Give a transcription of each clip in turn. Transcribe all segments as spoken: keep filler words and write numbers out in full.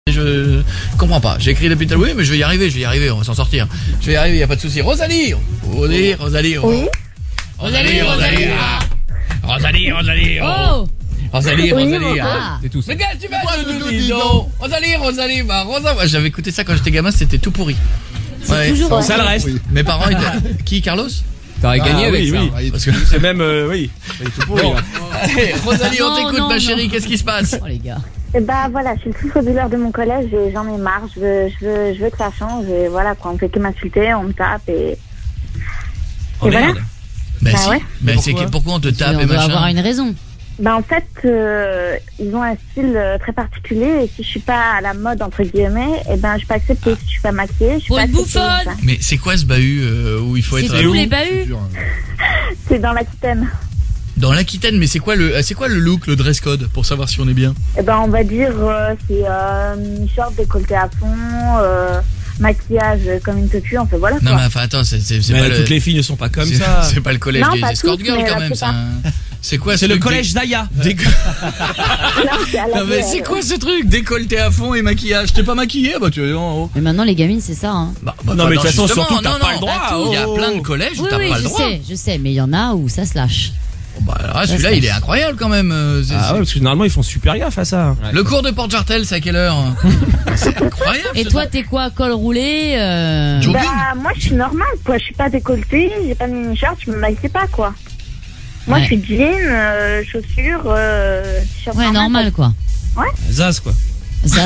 Je comprends pas. J'ai écrit depuis tout à l'heure. Oui, mais je vais y arriver, je vais y arriver, on va s'en sortir. Je vais y arriver, y a pas de souci. Rosalie, Rosalie, Rosalie, Oui. Rosalie, Rosalie, ah. Rosalie, Rosalie, Oh, Rosalie, Oui, Rosalie, bon, ah. c'est tout ça. Mais qu'est-ce que tu fais, Doudou, dis donc. Rosalie, Rosalie, bah Rosa, moi, j'avais écouté ça quand j'étais gamin, c'était tout pourri. C'est toujours ouais. ça le reste. Mes parents étaient... Qui, Carlos? T'aurais Ah, gagné avec oui, ça. oui. Parce que... C'est même, euh, oui. Il est tout pourri, Bon, là. allez, Rosalie, on Non, t'écoute, non, ma non. chérie, qu'est-ce qui se passe? Oh les gars. Et bah voilà, je suis le souffre-douleur de mon collège et j'en ai marre. Je veux, je veux, je veux que ça change. Et voilà quoi, on fait que m'insulter, on me tape et. Oh, et voilà. merde. Bah Bah si, ouais. mais c'est Pourquoi que pourquoi on te tape on et doit avoir machin? une raison. Bah en fait, euh, ils ont un style euh, très particulier et si je suis pas à la mode entre guillemets, et ben je suis pas acceptée. Si je suis pas maquillée, je suis Pour pas une acceptée. bouffonne. Enfin, Mais c'est quoi ce bahut euh, où il faut C'est être tous où les bahuts. c'est dans l'Aquitaine. Dans l'Aquitaine, mais c'est quoi le c'est quoi le look, le dress code pour savoir si on est bien? Et ben on va dire euh, c'est euh, short décolleté à fond, euh, maquillage comme une totue, enfin voilà quoi. Non mais enfin attends, c'est c'est c'est Mais pas le toutes les filles ne sont pas comme c'est- ça. C'est pas le collège Non, des pas escort toutes, girls mais quand la même, plupart. ça. C'est quoi C'est ce le truc collège Zaya. dé- dé- Non, c'est à la Non mais V L. c'est quoi ce truc? Décolleté à fond et maquillage. T'es pas maquillé? Bah tu es en haut. Mais maintenant les gamines c'est ça. Hein. Bah, bah, Non, bah, mais de toute façon, justement, surtout, t'as non, pas non, le droit, bah, Il y a oh. plein de collèges où Oui t'as oui pas le je droit. sais, je sais, mais il y en a où ça se lâche. Bon, bah alors, celui-là Ça, il ça- est incroyable quand même. euh, c'est- Ah c'est- ouais, parce que généralement, ils font super gaffe à ça. Le cours de Port-Jartel, c'est à quelle heure? C'est incroyable. Et ce toi truc. t'es quoi, col roulé euh... Jo- Bah moi je suis normale quoi, je suis pas décolletée, j'ai pas de mini-shirt, je me maquille pas quoi. Moi Ouais. je suis jean, euh, chaussures, euh, t-shirt Ouais, normal quoi. Zaz, quoi. Ça,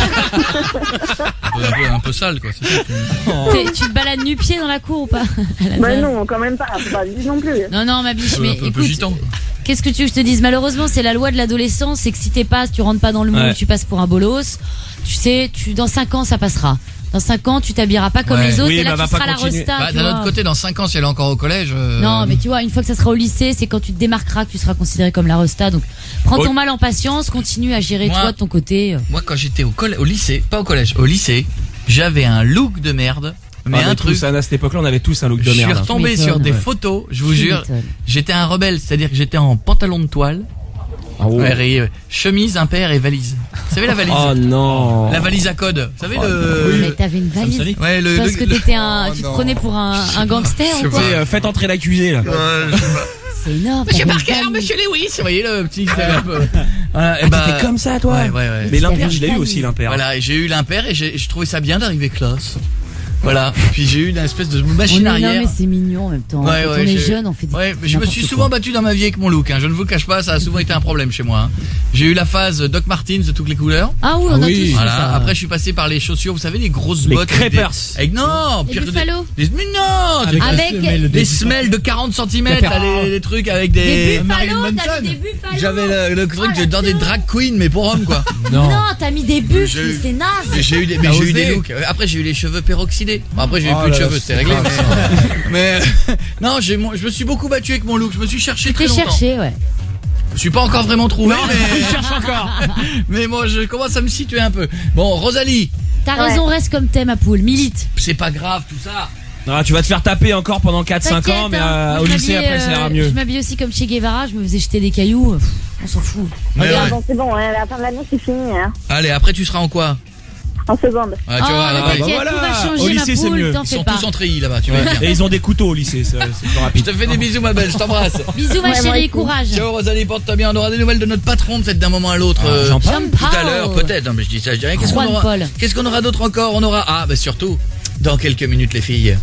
un, peu, un peu- un peu sale quoi. c'est ça. t'es- tu te balades nu-pied dans la cour ou pas à la Bah base. non, quand même pas, faut pas dire non plus. Non non ma biche, Un peu- mais un peu- un peu écoute, gitan. qu'est-ce que tu veux que je te dise? Malheureusement, c'est la loi de l'adolescence, c'est que si t'es pas, tu rentres pas dans le moule, Ouais. tu passes pour un bolos. Tu sais, tu dans cinq ans ça passera. Dans cinq ans, tu t'habilleras pas comme Ouais. les autres Oui, et là bah, va tu pas seras la continuer. resta. Bah, tu d'un vois. autre côté, dans cinq ans, si elle est encore au collège. euh, Non, mais tu vois, une fois que ça sera au lycée, c'est quand tu te démarqueras que tu seras considéré comme la resta. Donc, prends ton Oh. mal en patience, continue à gérer Moi- toi de ton côté. Moi, quand j'étais au, coll- au lycée, pas au collège, au lycée, j'avais un look de merde. Mais Ah, un truc. tous, hein, à cette époque-là, on avait tous un look de Je suis merde. retombé m'étonnes, sur des ouais. photos, je vous Tu jure. m'étonnes. J'étais un rebelle, c'est-à-dire que j'étais en pantalon de toile, Ah, oh. ouais, et, euh, chemise, impair et valise. Vous savez la valise? Oh non. La valise à code. Vous savez Mais le. t'avais une valise. Ouais, le. Parce le- que t'étais un, tu te prenais pour un, un gangster Je sais ou pas. quoi? C'est, euh, faites entrer l'accusé, là. Ouais, je sais pas. C'est énorme. Monsieur t'avais une Parker, valise. monsieur Lewis, vous voyez le petit. c'était un peu- Voilà, et Ah, bah, t'étais comme ça, toi. Ouais, ouais, ouais. Mais l'impair, T'avais je l'ai eu une aussi, l'impair. Voilà, et j'ai eu l'impair et j'ai j'ai trouvé ça bien d'arriver classe. Voilà. Puis j'ai eu une espèce de On machine est- arrière. Non mais c'est mignon en même temps. Ouais, Quand ouais, on est j'ai- jeune, on fait des Ouais, mais je me n'importe suis quoi. souvent battu dans ma vie avec mon look, hein. Je ne vous le cache pas, ça a souvent été un problème chez moi, hein. J'ai eu la phase Doc Martens de toutes les couleurs. Ah oui, Ah on a oui. tous fait Voilà. ça. Après, je suis passé par les chaussures, vous savez, les grosses Les bottes. avec des- crêpers. Avec, non, Les pire que Buffalo. des, des- mais non, des, Avec des semelles de quarante centimètres, Crêpers. là, les, les trucs avec des des, buffalo, t'as mis des buffalo. j'avais le, le truc Oh, la dans des classe. drag queens, mais pour hommes, quoi. Non, t'as mis des buffs, J'ai mais eu- c'est naze. Mais j'ai eu des, mais T'as j'ai eu osé. des looks. Après, j'ai eu les cheveux peroxydés. Bon, après, j'ai eu Oh plus de là là, cheveux, c'était c'est réglé. grave, Mais, mais non, j'ai, mon- je me suis beaucoup battu avec mon look. Je me suis cherché Tu très t'es longtemps. cherché, ouais. Je suis pas encore vraiment trouvé, Je mais, cherche encore. mais moi, je commence à me situer un peu. Bon, Rosalie, T'as Ouais. raison, reste comme t'es ma poule, milite. c'est pas grave tout ça. Ah, tu vas te faire taper encore pendant quatre cinq T'inquiète, ans, mais hein. euh, Moi, au je lycée, m'habillais, après, ça ira euh, mieux. Je m'habillais aussi comme Che Guevara, je me faisais jeter des cailloux. Pff, on s'en fout. Mais Regarde, ouais. bon, c'est bon, hein, à la fin de l'année c'est fini, hein. Allez, après, tu seras en quoi? En seconde. Ah, tu Oh, vois, mais là-bas, t'inquiète, bah voilà. tout va Au changer, lycée, ma c'est poule, mieux. t'en ils fais sont pas. tous en treillis là-bas, tu vois bien. Et ils ont des couteaux au lycée, c'est c'est plus Je rapide. te fais des bisous, ma belle, je t'embrasse. Bisous, ma Ouais, moi chérie, aussi. courage. Ciao, Rosalie, porte-toi bien. On aura des nouvelles de notre patron, peut-être d'un moment à l'autre. Ah, euh, j'en parle. tout à l'heure, peut-être. Non, mais je dis ça, je dis rien. Qu'est-ce qu'on Juan aura, Paul. qu'est-ce qu'on aura d'autre encore? On aura, ah, bah surtout, dans quelques minutes, les filles.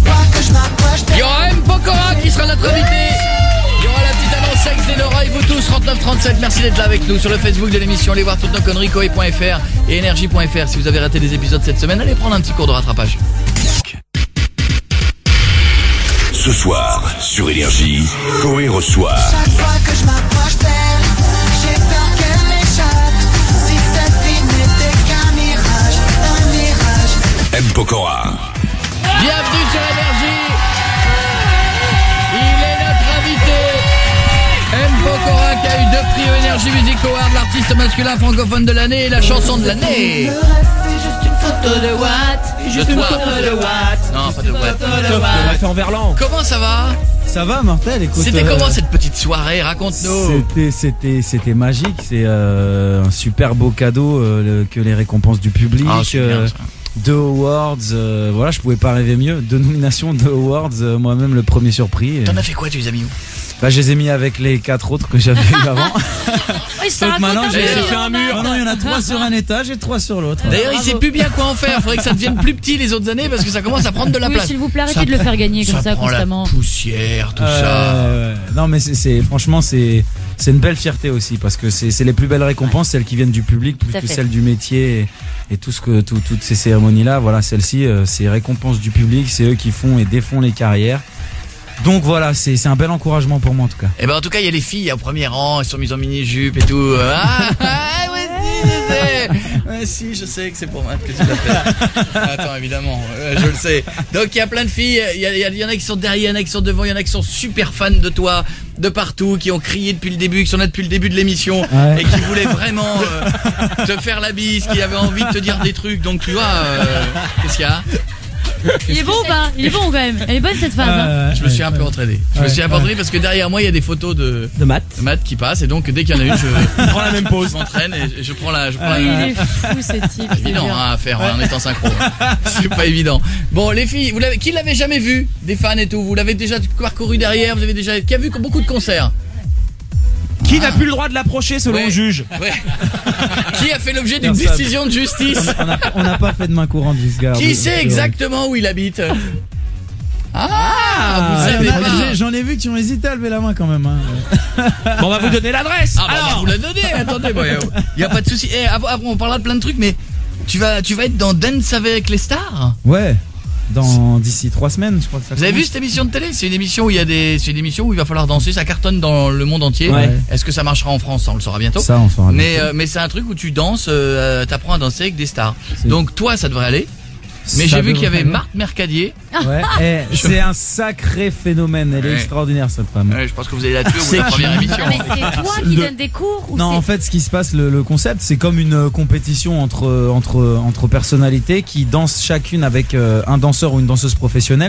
Il y aura M. Pokora qui sera notre invité. Il y aura la petite annonce sexe et Laura et vous tous, trente-neuf trente-sept. Merci d'être là avec nous sur le Facebook de l'émission. Allez voir toutes nos conneries, koé point f r et énergie point f r. Si vous avez raté des épisodes cette semaine, allez prendre un petit cours de rattrapage. Ce soir, sur Énergie, Koé reçoit Chaque fois que je m'approche d'elle, j'ai peur qu'elle m'échappe. Si cette vie n'était qu'un mirage, un mirage. M. Pokora. Bienvenue sur Énergie. Il est notre invité. M. Pokora qui a eu deux prix au Énergie Music Award, l'artiste masculin francophone de l'année et la chanson de l'année. Le reste, c'est juste une photo de Watt. De toi. Non, pas de Watt. On l'a fait en verlan. Comment ça va? ça va, Martel, écoute. C'était euh, comment cette petite soirée? Raconte-nous. C'était, c'était, c'était magique. C'est euh, un super beau cadeau euh, le- que les récompenses du public. Ah, c'est bien, euh, ça. deux awards, euh, voilà, je pouvais pas rêver mieux. Deux nominations, deux awards, euh, moi-même le premier surpris. T'en as fait quoi, tu les as mis où? Bah, je les ai mis avec les quatre autres que j'avais eu avant. Oui, ça Donc raconte maintenant, un j'ai peu, fait un hein, mur. Matt. Maintenant, il y en a trois sur un étage et trois sur l'autre. D'ailleurs, il Bravo. sait plus bien quoi en faire. Faudrait que ça devienne plus petit les autres années parce que ça commence à prendre de la Oui, place. s'il vous plaît, arrêtez Ça de le prend- faire gagner comme ça prend constamment. La poussière, tout Euh, ça. ouais. Non, mais c'est, c'est franchement, c'est, c'est une belle fierté aussi parce que c'est, c'est les plus belles récompenses, celles qui viennent du public plus Tout à que fait. celles du métier et, et tout ce que, tout, toutes ces cérémonies-là. Voilà, celles-ci, euh, c'est récompenses du public, c'est eux qui font et défont les carrières. Donc voilà, c'est, c'est un bel encouragement pour moi en tout cas. Eh ben en tout cas, il y a les filles au premier rang, elles sont mises en mini-jupe et tout. Ah, ah, ouais, si, je sais. Ouais, si, je sais que c'est pour Matt que tu l'as fait. Attends, évidemment, euh, je le sais. Donc il y a plein de filles, il y, a- il y a- il y en a qui sont derrière, il y en a qui sont devant, il y en a qui sont super fans de toi, de partout, qui ont crié depuis le début, qui sont là depuis le début de l'émission Ouais. et qui voulaient vraiment euh, te faire la bise, qui avaient envie de te dire des trucs. Donc tu vois, euh, qu'est-ce qu'il y a? Il est bon ou pas? Il est bon quand même. Elle est bonne cette phase. hein. Euh, Je me suis un peu entraîné. Je me Ouais, suis un peu entraîné parce que derrière moi il y a des photos de De maths. de Matt qui passent et donc dès qu'il y en a une, je On prend la même pause. je m'entraîne et je prends la, je prends la- Il est fou ce type. C'est je te évident jure. hein, à faire en étant synchro. C'est pas évident. Bon les filles, vous l'avez, qui l'avait jamais vu, des fans et tout, vous l'avez déjà parcouru derrière, vous avez déjà, qui a vu beaucoup de concerts. Qui n'a plus le droit de l'approcher selon Ouais. le juge? Ouais. Qui a fait l'objet d'une Personne. décision de justice. On n'a on n'a pas fait de main courante jusqu'à. Qui sait exactement où il habite? Ah, vous Ah, savez j'en ai- pas. j'ai- J'en ai vu qui ont hésité à lever la main quand même. Hein. Bon, on va vous donner l'adresse. Ah bah on va vous la donner, attendez, il y a pas de souci. Eh, après, après, on parlera de plein de trucs, mais tu vas, tu vas être dans Dance avec les stars. Ouais. Dans d'ici trois semaines, je crois que ça. Vous avez vu commence. cette émission de télé? C'est une émission où il y a des, c'est une émission où il va falloir danser, ça cartonne dans le monde entier. Ouais. Est-ce que ça marchera en France? Ça, on le saura bientôt. Ça, on saura Mais bientôt. euh, mais c'est un truc où tu danses, euh, t'apprends à danser avec des stars. C'est- Donc toi, ça devrait aller. Mais Ça j'ai vu qu'il y avait devrait Marthe Mercadier. Ouais, eh, c'est un sacré phénomène. Elle est Ouais. extraordinaire cette femme. Ouais, je pense que vous allez la tuer au bout de C'est la première qui émission. Ah, mais c'est toi qui Le- donne des cours ou Non, c'est- en fait, ce qui se passe, le, le concept, c'est comme une euh, compétition entre entre entre personnalités qui dansent chacune avec euh, un danseur ou une danseuse professionnelle.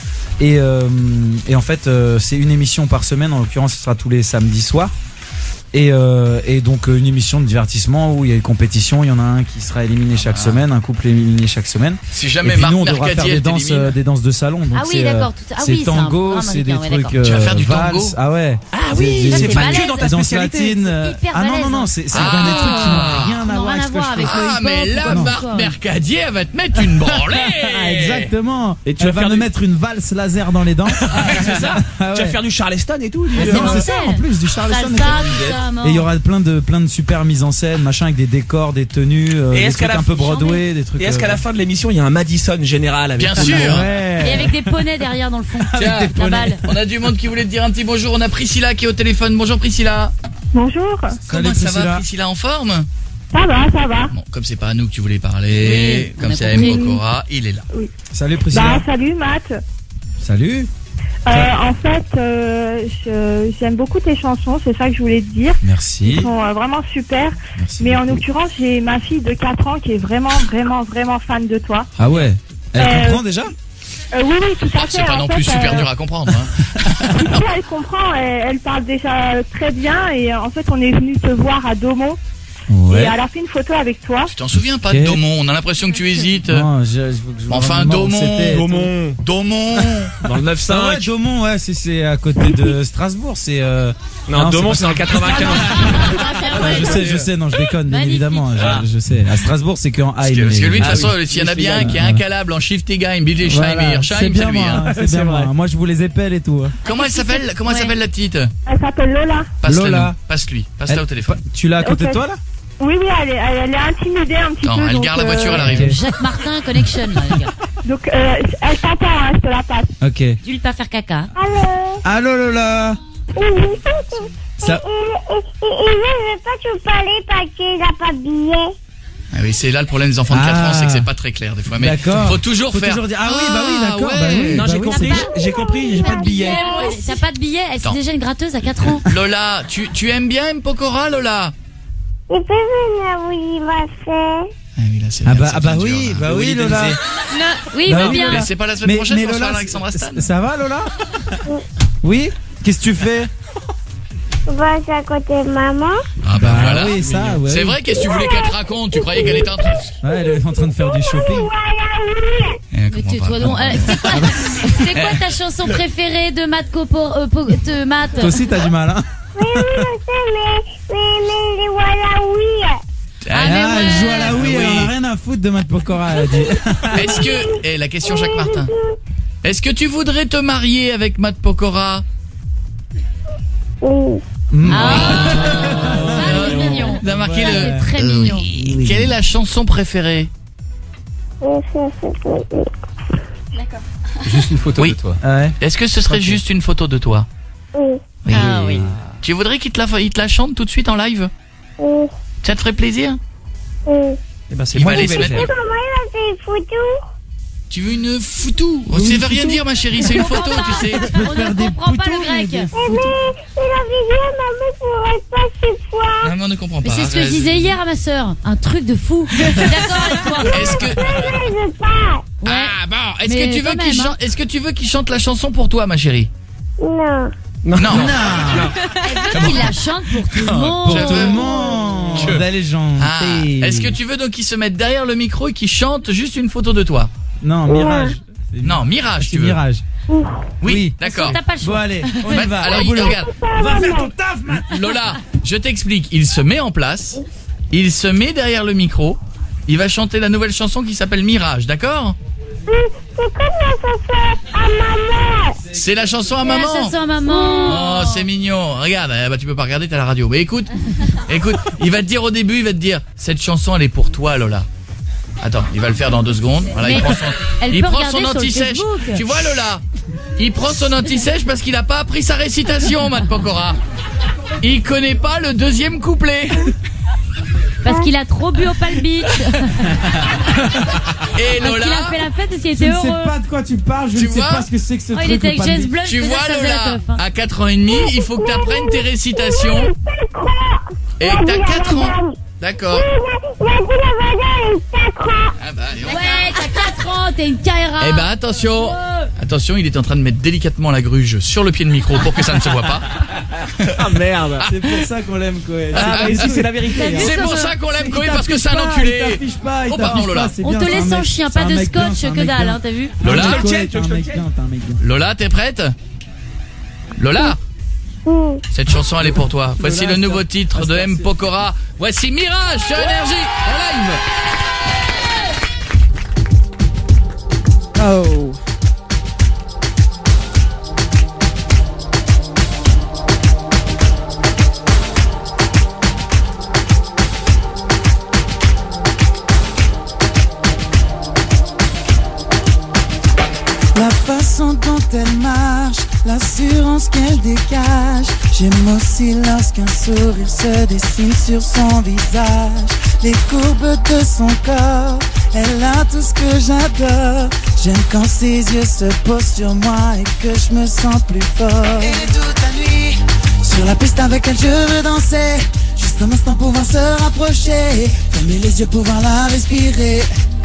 Et euh, et en fait, euh, c'est une émission par semaine. En l'occurrence, ce sera tous les samedis soirs. Et, euh, et donc euh, une émission de divertissement où il y a une compétition, il y en a un qui sera éliminé chaque semaine, un couple éliminé chaque semaine. Si Et jamais puis Marthe nous on devra faire Mercadier des elle danses, t'élimine. euh, des danses de salon. Donc Ah oui, c'est, euh, d'accord, tout- ah c'est oui, c'est un tango, grand c'est des américain, ouais, trucs. d'accord. Tu vas faire du valses. tango Ah ouais. Ah oui, Des- c'est des- pas balèze. que dans ta des danses spécialité. latines. euh, C'est hyper Ah non balèze, non non, hein. c'est c'est Ah. dans des trucs qui n'ont rien Qui à n'ont voir rien avec à ce que voir je avec fais. le Ah mais hip-hop là, ou quoi que ce Marthe soit. Mercadier, elle va te mettre une branlée. Ah, exactement. Et tu Elle vas va faire me du- mettre une valse laser dans les dents. C'est ça. Ah Tu vas ouais. faire du Charleston et tout. dis- Mais Non, c'est c'est ça mortel. en plus du Charleston. Salsa, tout ça, mort. Et il y aura plein de plein de super mises en scène, machin avec des décors, des tenues, euh, Et des est-ce qu'à trucs la un peu fin- Broadway, des trucs. Et est-ce qu'à la euh, fin de l'émission, il y a un Madison général avec Bien tout le sûr. monde? Ouais. Et avec des poneys derrière dans le fond. Tiens, Avec des La poneys. balle. On a du monde qui voulait te dire un petit bonjour. On a Priscilla qui est au téléphone. Bonjour Priscilla. Bonjour. Comment ça Priscilla. va Priscilla, en forme? Ça va, ça va. Bon, comme c'est pas à nous que tu voulais parler, Oui, on comme a c'est à compris. M. Pokora, il est là. Salut Priscilla. Bah, salut Matt. Salut. Euh, en fait, euh, je- j'aime beaucoup tes chansons, c'est ça que je voulais te dire. Merci. Elles sont euh, vraiment super. Merci Mais en beaucoup. l'occurrence, j'ai ma fille de quatre ans qui est vraiment, vraiment, vraiment fan de toi. Ah ouais. Elle Euh, comprend déjà? Euh, oui, oui, tout à fait. C'est pas En non fait, plus super euh, dur à comprendre. Hein. si, si, elle comprend, elle, elle parle déjà très bien. Et euh, en fait, on est venu te voir à Daumont. Et Ouais. elle a fait une photo avec toi. Tu t'en souviens pas Ok. de Daumont? On a l'impression que tu hésites. Non, je- je- faut que je- Enfin, vraiment, Daumont. c'était- Gaumont. Daumont. Dans le neuf Ah ouais, cinq. Daumont, ouais, c'est c'est à côté de Strasbourg, c'est. Euh... Non, Non, Daumont, c'est c'est en quatre-vingt-quinze. Ah, je sais, je sais, non, je déconne, bien Magnifique. évidemment, je, je sais. À Strasbourg, c'est qu'en Parce Haïm. que, parce que lui, de toute Ah façon, oui. s'il y en a bien Voilà. qui est incalable en shift et game, B J Voilà, Scheimer, c'est Scheim, c'est bien lui. moi, Hein. hein, c'est bien moi. Moi, je vous les épelle et tout. hein. Comment elle s'appelle? Comment elle Ouais. s'appelle la petite? Elle s'appelle Lola. Passe-la Lola. nous. Passe-lui. Passe-la Elle- au téléphone. Tu l'as à côté Ok. de toi, là? Oui, oui, elle est, elle, elle est intimidée un petit Attends, peu. elle donc, garde la euh, voiture, elle arrive. Ok. Jacques Martin Connection, là, les gars. Donc, euh, elle t'entend, hein, je te la passe. Ok. Tu lui pas faire caca. Allô. Allô, Lola. Ça... Je veux pas te parler parce qu'il n'a pas de billet. Ah oui, c'est là le problème des enfants de quatre Ah. ans, c'est que c'est pas très clair des fois. Mais D'accord. faut toujours Faut faire. toujours dire, ah oui, bah oui, d'accord, ouais. bah oui. Non, j'ai oui, compris, c'est- j'ai compris, j'ai pas de billet. Ouais, T'as pas de billet, elle c'est Attends. déjà une gratteuse à quatre ans. Lola, tu, tu aimes bien M. Pokora, Lola? Il peut venir où il m'a fait. Ah oui, là, c'est Ah bien, bah, ça ah bah devient oui, dur, là. bah Le oui, Willy Lola. Denzey. Oui, il Bah veut oui, bien. Mais c'est pas la semaine Mais, prochaine mais qu'on reçoit Lola, Alexandra c- Stan? ça va, Lola? Oui. Qu'est-ce que tu fais? Bah, c'est à côté de maman. Ah bah, voilà. oui, ça, ouais. C'est vrai, qu'est-ce que tu voulais qu'elle te raconte? Tu croyais qu'elle était en train de... Ouais, elle est en train de faire du shopping. Voilà, oui. Eh, Mais tais-toi donc. Euh, C'est quoi, c'est quoi ta chanson préférée de Matt Copor, euh, Po- de Matt? Toi aussi, t'as du mal, hein? Oui, oui, je sais, mais, mais, mais, les voilà, oui. Ah, mais Ah, ouais. elle joue à la Wii, Oui. elle en a rien à foutre de Matt Pokora, elle a dit. Est-ce que... Eh, la question Jacques Martin. Est-ce que tu voudrais te marier avec Matt Pokora? Oui. Ah, ça, c'est mignon. T'as marqué Ça, le... c'est très mignon. Quelle est la chanson préférée? Oui, ça, c'est oui. Juste une photo Oui. de toi. Ah ouais. Est-ce que ce serait juste une photo de toi? Oui. Ah oui. Tu voudrais qu'il te la, il te la chante tout de suite en live? Oui. Ça te ferait plaisir? Oui. Eh ben, c'est Il moi va qui aller vais se le mettre- faire. Comment il a fait une photo? Tu veux une foutou? Oui, Ça une veut rien foutou. dire, ma chérie, c'est une photo, tu sais. On ne comprend pas le grec. Mais, mais la vidéo, maman pourrait pas cette fois. Ah, mais on ne comprend Mais pas. c'est ce que je disais hier à ma sœur. Un truc de fou. Je suis d'accord avec toi. Est-ce que... Je veux pas. Ouais. Ah bon, est-ce Mais que tu veux quand qu'il même, chante, est-ce que tu veux qu'il chante la chanson pour toi, ma chérie? Non. Non. Elle veut qu'il la chante pour tout le monde. Je Pour tout veux- le monde. Que- La légende. Ah, est-ce que tu veux donc qu'il se mette derrière le micro et qu'il chante juste une photo de toi? Non, Mirage. Non, Mirage, tu C'est veux. Mirage. Oui, Oui. d'accord. T'as pas le Bon, choix. allez, on Bah, y va. alors, Au il boulot. regarde. Va faire ton taf, man. Lola, je t'explique. Il se met en place. Il se met derrière le micro. Il va chanter la nouvelle chanson qui s'appelle Mirage, d'accord? C'est comme la chanson à maman. C'est la chanson à La maman. chanson à maman. Oh, c'est mignon. Regarde, eh bah, tu peux pas regarder, t'as la radio. Mais écoute, écoute, il va te dire au début, il va te dire, cette chanson, elle est pour toi, Lola. Attends, il va le faire dans deux secondes. Voilà, il Mais prend son, elle il peut prend regarder son sur le anti-sèche. Facebook. Tu vois, Lola? Il prend son anti-sèche parce qu'il a pas appris sa récitation, Matt Pokora. Il connaît pas le deuxième couplet. Parce qu'il a trop bu au Palm Beach. Et Parce qu'il a Lola, fait la fête parce qu'il Je était ne sais heureux. pas de quoi tu parles, je Tu ne sais vois pas ce que c'est que ce Oh, truc. il était le avec Palm James Beach. Blunt. tu je vois, faisais ça, faisait la Lola, teuf, hein. à quatre ans et demi, il faut que tu apprennes tes récitations. Et que t'as quatre ans. D'accord. Il a dit la madame est quatre ans. Ah bah, et on- Ouais, t'as quatre ans, t'es une Kaira. Eh ben attention, attention, il est en train de mettre délicatement la gruge sur le pied de micro pour que ça ne se voit pas. Ah merde. C'est pour ça qu'on l'aime, Coé. Ah, bah ici c'est la vérité. hein. C'est pour ça qu'on l'aime Coé parce que c'est un enculé. Il t'affiche pas, il Oh, pardon, t'affiche Lola. pas, c'est On bien, te c'est un laisse sans mec- chien, c'est pas un de mec bien, scotch, c'est un que mec dalle, bien. hein, t'as vu? Lola, Non, je te le Coé, tiens, t'es je un te le mec tiens. bien, t'es un mec bien. Lola, t'es prête? Lola, Oui. cette chanson elle est pour toi. Voici Lola, le nouveau stop. titre Ah, de stop, M. c'est- Pokora. Voici Mirage sur Énergie en live. Oh. La façon dont elle marche, l'assurance qu'elle dégage. J'aime aussi lorsqu'un sourire se dessine sur son visage. Les courbes de son corps, elle a tout ce que j'adore. J'aime quand ses yeux se posent sur moi et que je me sens plus fort. Et toute la nuit, sur la piste avec elle je veux danser. Juste un instant pouvoir se rapprocher, fermer les yeux pouvoir la respirer.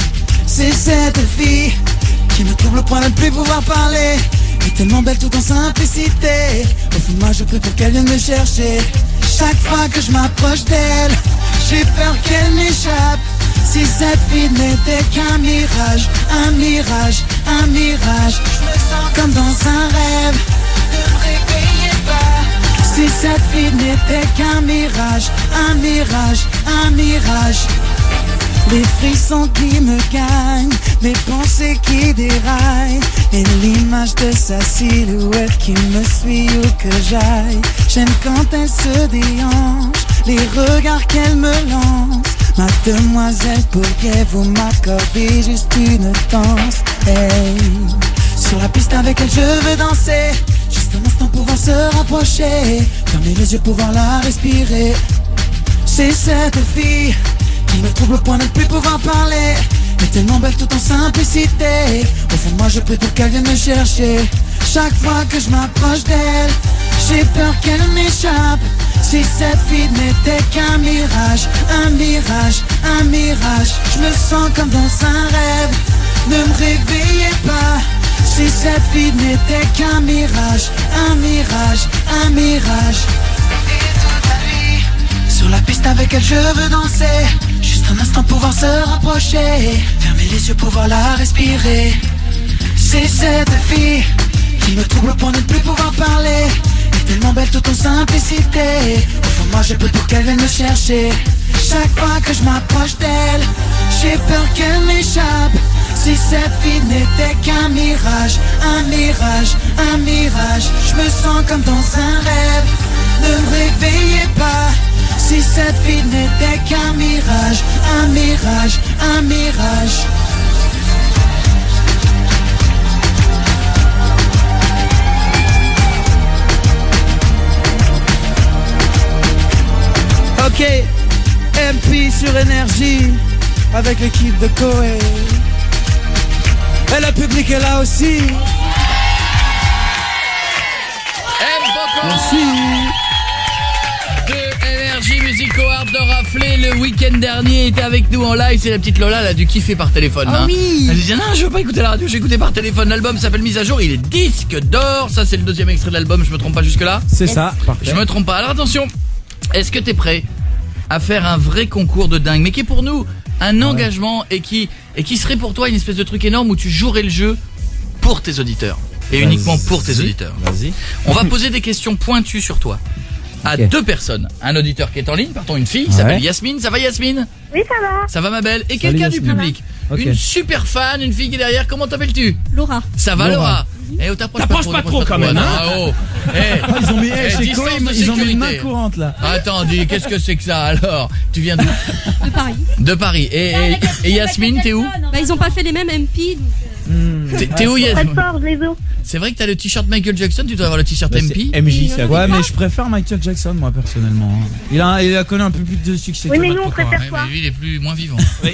C'est cette fille qui me trouble au point de ne plus pouvoir parler. Et tellement belle tout en simplicité. Au fond de moi je prie pour qu'elle vienne me chercher. Chaque fois que je m'approche d'elle, j'ai peur qu'elle m'échappe. Si cette fille n'était qu'un mirage, un mirage, un mirage, je me sens comme dans un rêve. Ne me réveillez pas. Si cette fille n'était qu'un mirage, un mirage, un mirage. Les frissons qui me gagnent, les pensées qui déraillent, et l'image de sa silhouette qui me suit où que j'aille. J'aime quand elle se déhanche, les regards qu'elle me lance. Mademoiselle, pourriez-vous m'accorder juste une danse? Hey. Sur la piste avec elle je veux danser, juste un instant pouvoir se rapprocher, fermer les yeux pouvoir la respirer. C'est cette fille qui me trouble au point de ne plus pouvoir parler, mais tellement belle tout en simplicité. Au fond de moi je prie pour qu'elle vienne me chercher. Chaque fois que je m'approche d'elle, j'ai peur qu'elle m'échappe. Si cette fille n'était qu'un mirage, un mirage, un mirage, je me sens comme dans un rêve. Ne me réveillez pas. Si cette vie n'était qu'un mirage, un mirage, un mirage. Et toute la nuit, sur la piste avec elle je veux danser. Juste un instant pouvoir se rapprocher, fermer les yeux pouvoir la respirer. C'est cette fille qui me trouble pour ne plus pouvoir parler. Et tellement belle toute en simplicité. Au fond moi je peux pour qu'elle vienne me chercher. Chaque fois que je m'approche d'elle, j'ai peur qu'elle m'échappe. Si cette vie n'était qu'un mirage, un mirage, un mirage. Je me sens comme dans un rêve, ne me réveillez pas. Si cette vie n'était qu'un mirage, un mirage, un mirage. Ok, M P sur Énergie avec l'équipe de Koé. Et le public est là aussi. M. Bocora Merci. de Energy Music Award de rafler le week-end dernier, était avec nous en live. C'est la petite Lola, elle a dû kiffer par téléphone. Oh hein. oui. Elle dit non, je veux pas écouter la radio, je vais écouter par téléphone. L'album s'appelle Mise à jour, il est disque d'or. Ça c'est le deuxième extrait de l'album, je me trompe pas jusque là. C'est ça, parfait. Je me trompe pas. Alors attention, est-ce que t'es prêt à faire un vrai concours de dingue, mais qui est pour nous un engagement et qui et qui serait pour toi une espèce de truc énorme où tu jouerais le jeu pour tes auditeurs et Vas-y. uniquement pour tes auditeurs. Vas-y. On va poser des questions pointues sur toi à Ok. deux personnes, un auditeur qui est en ligne, partons une fille qui Ouais. s'appelle Yasmine. Ça va Yasmine? Oui, ça va. Ça va ma belle? Et Salut, quelqu'un du Yasmine. public, Ok. une super fan, une fille qui est derrière. Comment t'appelles-tu? Laura. Ça va Laura, Laura. Eh, oh, t'approches T'approches pas trop, quand même, hein. Ah, oh. Eh, Ah, ils ont mis, eh, eh, chez distance Koé, de ils ont mis une main sécurité. courante là. Attends, dis, qu'est-ce que c'est que ça alors? Tu viens d'où? De Paris. De Paris. Et, et, et Yasmine, t'es où? Bah, ils ont pas fait les mêmes M P. Donc, euh... T'es t'es où Très Yasmine? fort, je les ai. C'est vrai que t'as le t-shirt Michael Jackson, tu dois avoir le t-shirt Bah, M c'est P. M J, c'est à Ouais, côté. mais je préfère Michael Jackson moi personnellement. Il a, il a connu un peu plus de succès. Oui, que mais Matt nous, on Pokora. préfère Ouais, quoi? mais lui, il est plus moins vivant. Oui.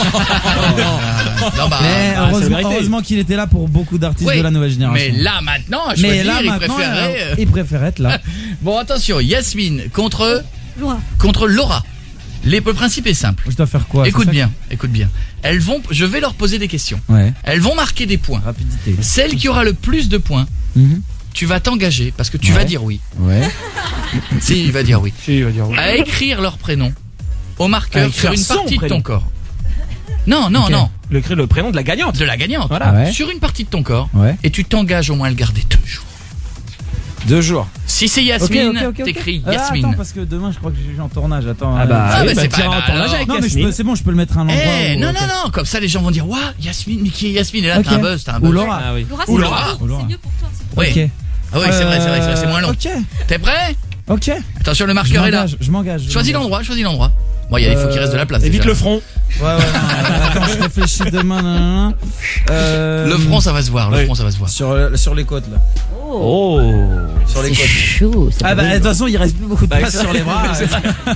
non, bah, Mais bah, heureusement, c'est mérité. heureusement qu'il était là pour beaucoup d'artistes oui. de la nouvelle génération. Mais là, maintenant, à Mais choisir, là il maintenant, préférerait... euh, il préfère être là. Bon, attention, Yasmine contre, Laura. contre Laura. Les, le principe est simple. Je dois faire quoi? écoute c'est ça bien, écoute bien. Elles vont, je vais leur poser des questions. Ouais. Elles vont marquer des points. Rapidité. Celle qui aura le plus de points, Mhm. tu vas t'engager, parce que tu Ouais. vas dire oui. Ouais. Si, il va dire oui. Si, il va dire oui. À écrire leur prénom au marqueur À écrire sur une son partie de prénom. ton corps. Non, non, Ok. non. Le, le prénom de la gagnante. De la gagnante. Voilà. Ouais. Sur une partie de ton corps. Ouais. Et tu t'engages au moins à le garder deux jours. Deux jours. Si c'est Ok, Yasmine, ok, ok, ok. t'écris Ah, Yasmine. attends, parce que demain, je crois que je suis en tournage. Attends. Ah euh, bah, Ah, oui, bah, bah, c'est t'iras pas- en tournage alors. avec Non, mais je Yasmine. peux- c'est bon, je peux le mettre à un endroit. Eh, où- non, ok. non, non, comme ça les gens vont dire, waouh, Yasmine, mais qui est Yasmine? Et là, t'as Ok. un buzz, t'as un Ou buzz. Laura. Ah oui. Laura, Ou c'est Laura. mieux pour- Ou Laura. c'est mieux pour toi. c'est Oui. Ok. Ah oui, c'est vrai, c'est vrai, c'est vrai, c'est moins long. Ok. T'es prêt? Ok. Attention, le Je marqueur est là. m'engage. Je m'engage. je Choisis m'engage. l'endroit, choisis l'endroit. Bon, il y a- il faut qu'il reste de la place. Évite déjà. le front. Ouais, ouais, non, attends, je réfléchis demain. nan, nan, nan. Euh, Le front, ça va se voir, le Oui. front, ça va se voir. Sur, sur les côtes, là. Oh. Sur les C'est côtes. chaud. c'est Ah, pas bah, de vrai. toute façon, il reste plus beaucoup de Bah, place sur les bras. Nice.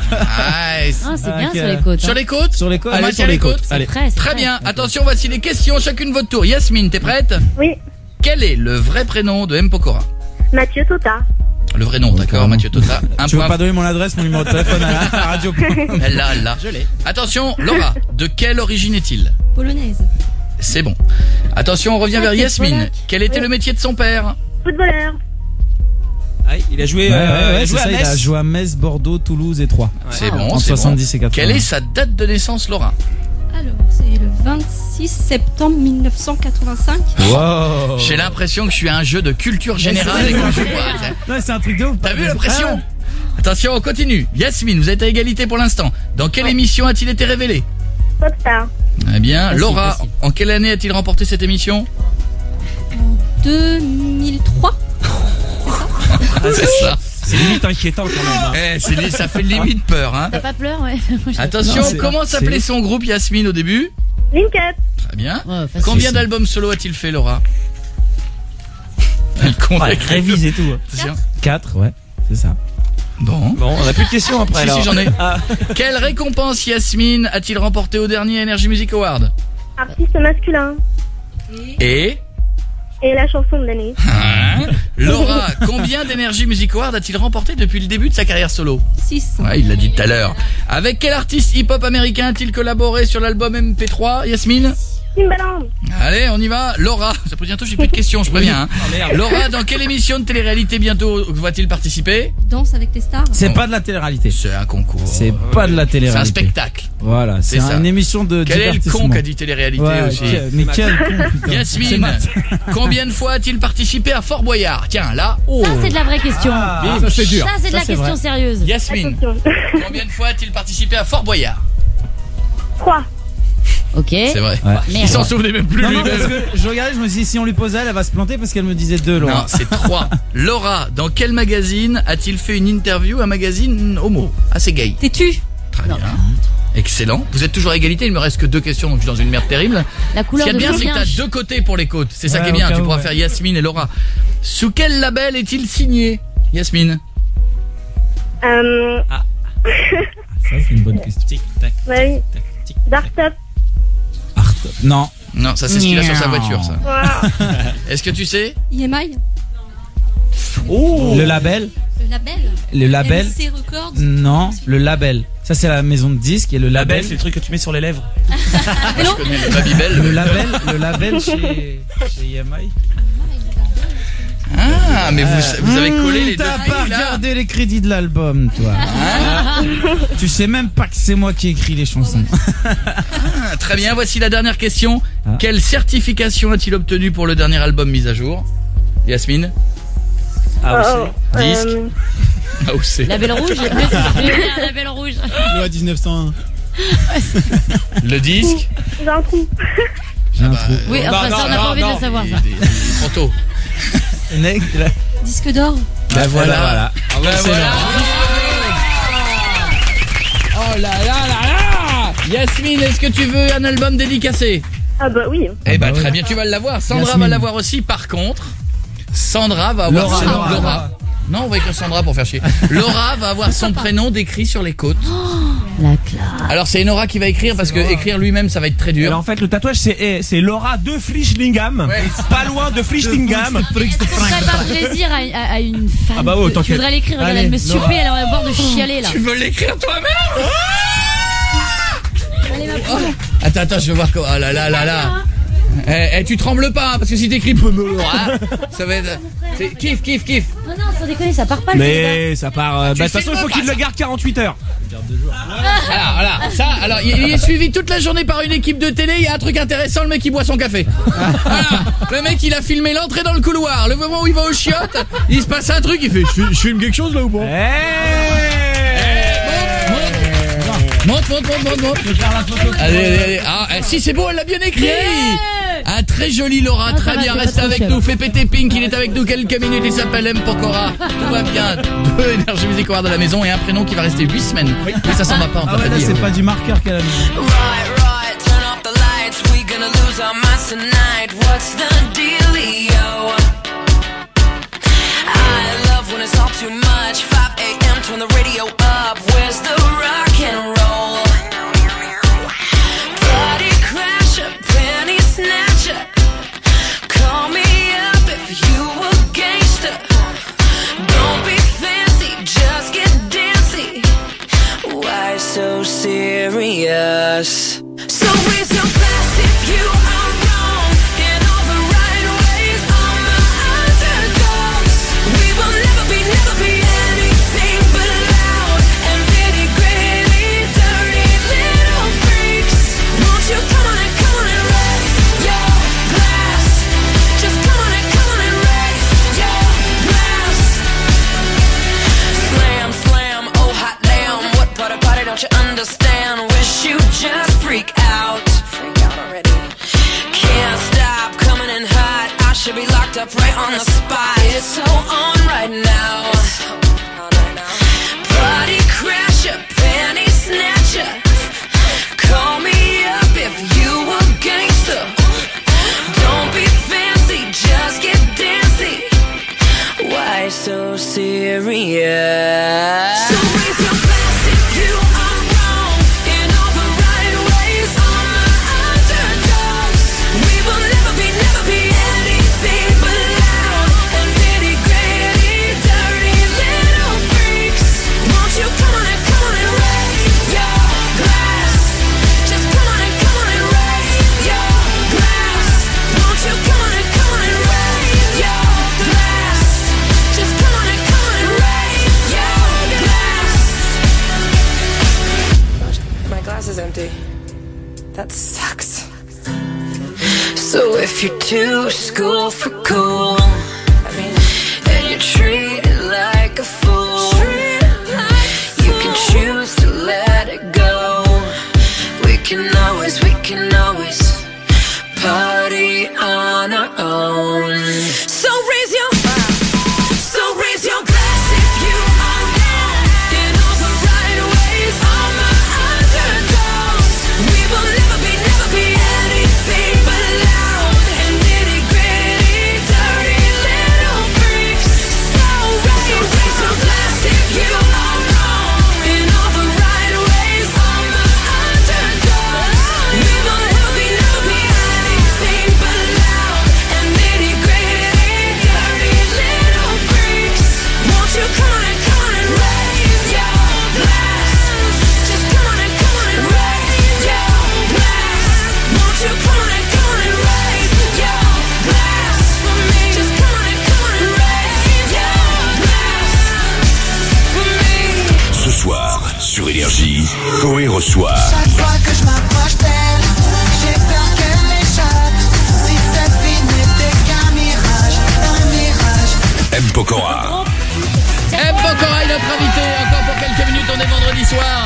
Ah, c'est bien Ok. sur les côtes. Sur hein. les côtes? Sur les côtes. On Allez, maintient sur les les côtes. côtes. C'est Allez. frais, c'est Très frais. bien. Attention, voici les questions, chacune votre tour. Yasmine, t'es prête? Oui, Quel est le vrai prénom de M. Pokora? Mathieu Tota. Le vrai nom, d'accord, carrément. Mathieu Tota. Un Tu veux point. pas donner mon adresse, mon numéro de téléphone à la radio? Elle l'a, elle l'a. Je l'ai. Attention, Laura, de quelle origine est-il? Polonaise. C'est bon. Attention, on revient Ah, vers t'es Yasmine. polac. Quel était le métier de son père? Footballeur. Ah, il a joué, Ouais, euh, ouais, il a ouais, c'est joué à ça, il a Metz. joué à Metz, Bordeaux, Toulouse et Troyes. C'est bon, Entre c'est soixante-dix bon. et quatre-vingts. Quelle est sa date de naissance, Laura? Alors, c'est le vingt-six septembre mille neuf cent quatre-vingt-cinq. Wow. J'ai l'impression que je suis à un jeu de culture générale et que je joue pas. Non, c'est un truc de ouf. T'as vu la Ah, pression? Attention, on continue. Yasmine, vous êtes à égalité pour l'instant. Dans quelle émission a-t-il été révélé? Popstar. Eh bien, Facile, Laura, facile. en quelle année a-t-il remporté cette émission? deux mille trois. C'est ça. C'est limite inquiétant quand même. hein. Eh, c'est li- ça fait limite peur, hein. T'as pas peur, ouais. Attention, Non, c'est- comment s'appelait c'est- son groupe Yasmine au début? Link Up. Très bien. Ouais, facile. Combien d'albums solo a-t-il fait, Laura? Elle compte. Ouais, révise et tout. Attention. quatre, ouais, c'est ça. Bon. Bon, on a plus de questions après Si, alors. si, j'en ai. Ah. Quelle récompense Yasmine a-t-il remporté au dernier Energy Music Award? Artiste masculin. Et Et la chanson de l'année. hein, Laura, combien d'Energy Music Award a-t-il remporté depuis le début de sa carrière solo? six. Ouais, il l'a dit tout à l'heure. Avec quel artiste hip-hop américain a-t-il collaboré sur l'album M P trois, Yasmine? Timbaland. Allez, on y va. Laura, ça peut bientôt, j'ai plus de questions, je préviens. Hein. Oh, merde. Laura, dans quelle émission de télé-réalité bientôt va-t-il participer? Danse avec les stars. C'est pas de la télé-réalité. C'est un concours. C'est pas de la C'est télé-réalité. un spectacle. Voilà, c'est C'est ça. une émission de Quel est le divertissement. con qui a dit télé-réalité Ouais, aussi? quel- Mais quel con, putain. C'est Yasmine, Matt. combien de fois a-t-il participé à Fort Boyard? Tiens, là. Oh. Ça, c'est de la vraie question. Ah, Bim. ça c'est dur. Ça, c'est de Ça, la c'est question vrai. sérieuse. Yasmine, Attention. combien de fois a-t-il participé à Fort Boyard? trois. Ok. C'est vrai. Ouais. Il Merde. s'en souvenait même plus Non, non, lui-même. parce que je regardais, je me suis dit, si on lui posait elle, elle va se planter parce qu'elle me disait deux, Laura. Non, c'est trois. Laura, dans quel magazine a-t-il fait une interview? Un magazine homo, assez gay. T'es-tu? Très bien. Excellent. Vous êtes toujours à égalité, il me reste que deux questions, donc je suis dans une merde terrible. La Ce couleur qui est de bien, c'est que t'as Fouquinche. deux côtés pour les côtes. C'est ça Ouais, qui est bien. au cas Tu où, pourras ouais. faire Yasmine et Laura. Sous quel label est-il signé, Yasmine? Euh, Ça, c'est une bonne question. Tic, tac, oui. tac, tic. Dark Top. Art. Non. Non, ça c'est ce qu'il a sur sa voiture, ça. Voilà. Est-ce que tu sais? I M I. Oh. Le label. Le label. Le label. M C Records. Non, le label. Ça, c'est la maison de disques et le label. Label, c'est le truc que tu mets sur les lèvres. Je connais le Babybel. Le label, le label chez, chez I M I. Ah, mais vous, vous avez collé les deux T'as pas filles, là. regardé les crédits de l'album, toi. Hein? Tu sais même pas que c'est moi qui ai écrit les chansons. Ah, très bien, voici la dernière question. Ah. Quelle certification a-t-il obtenu pour le dernier album mis à jour? Yasmine? Ah, Oh, aussi. Disque. euh, Ah, où c'est? Label rouge. Oui, c'est ça. Oui, un label rouge. Loi dix-neuf cent un. Le disque? j'ai un trou. J'ai un bah, trou. Oui, Non, enfin, non, ça, on n'a non, pas envie de non. le savoir, Il- ça. il- il est trop tôt. Nec, là. Disque d'or. Bah voilà, voilà. Ah bah voilà. Oh là là là là. Yasmine, est-ce que tu veux un album dédicacé? Ah bah oui. Eh bah bah ouais. très bien, tu vas l'avoir. Sandra Yasmine. va l'avoir aussi. Par contre, Sandra va avoir Laura, son Laura, Laura. Non, on va écrire Sandra pour faire chier. Laura va avoir son prénom décrit sur les côtes. La classe. Alors c'est Enora qui va écrire parce que écrire lui-même ça va être très dur. Alors en fait, le tatouage, c'est eh, c'est Laura de Frischlingham. Ouais. Pas loin de Frischlingham. Est-ce qu'on ferait par plaisir à, à- à une femme? Ah bah ouais, autant Tu que- voudrais l'écrire, regarde, Allez, elle me suer, Laura. elle aurait bord de chialer là. Tu veux l'écrire toi-même? Allez, ma Oh. Attends, attends, je veux voir quoi. Oh là là là là. Eh, eh, tu trembles pas, hein, parce que si t'écris hein, ça va être. c'est Kiff, kiff, kiff. Non, non, sans déconner, ça part pas le Mais ça part. euh, Tu bah, de toute façon, il faut filmes qu'il pas, le garde quarante-huit heures. Voilà, voilà. Ça, alors, il il est suivi toute la journée par une équipe de télé. Il y a un truc intéressant, le mec il boit son café. Voilà. Le mec il a filmé l'entrée dans le couloir. Le moment où il va aux chiottes, il se passe un truc. Il fait, je, je filme quelque chose là ou pas? Monte, monte, monte, monte, monte. Allez, allez, allez. Ah, eh, si c'est beau, elle l'a bien écrit. Ah, très joli Laura, Ah, ça très va, bien, c'est reste pas trop avec cher. nous, fais péter Pink, il est avec nous quelques minutes, il s'appelle M. Pokora, tout va bien, deux Énergie Music Awards de la maison et un prénom qui va rester huit semaines, mais ça s'en va pas, on Ah t'a ouais, pas là, dit. c'est pas du marqueur qu'elle a mis. Right, right, turn off the lights. We gonna lose our minds tonight. What's the dealio? I love when it's all too much. five a.m. turn the radio up. Where's the rock and roll? Party crasher, penny snatcher. Call me up if you a gangster. Don't be fancy, just get dancy. Why so serious? So raise your glass if you are wrong in all the right ways. On the underdogs, we will never be, never be anything but loud and nitty gritty, dirty little freaks. Won't you come on and come on and raise your glass? Just come on and come on and raise your glass. Slam, slam, oh hot damn. What part of party don't you understand? Wish you just freak out. Freak out already. Can't stop coming in hot. I should be locked up right on the spot. It's so on right now. Party crasher, panty snatcher. Call me up if you a gangster. Don't be fancy, just get dancy. Why so serious? So raise your glass if you are wrong in all the right ways. On the underdogs, we will never be, never be anything but loud and nitty gritty, dirty little freaks. Won't you come on and come on and raise your So if you're too school for cool, and you're treated like a fool, you can choose to let it go. We can always, we can always party on our own. So raise your, so raise your glass if you are wrong in all the right ways. All my underdogs, we will never be, never be anything but loud and nitty gritty, dirty little freaks. So raise, so raise your glass if you are wrong in all the right ways. All my underdogs, we will never be, never be anything but loud and nitty gritty, dirty little freaks. Won't you come on and come on and raise your glass? Just come on and come on and raise your glass. Won't you come on and come on and raise your glass for me? Just come on and come on and raise your glass for me. Ce soir, sur Énergie, Coé reçoit Chaque fois que je m'approche d'elle, j'ai peur qu'elle m'échappe. Si cette vie n'était qu'un mirage, un mirage. M. Pokora. M. Pokora est notre invité, encore pour quelques minutes, on est vendredi soir.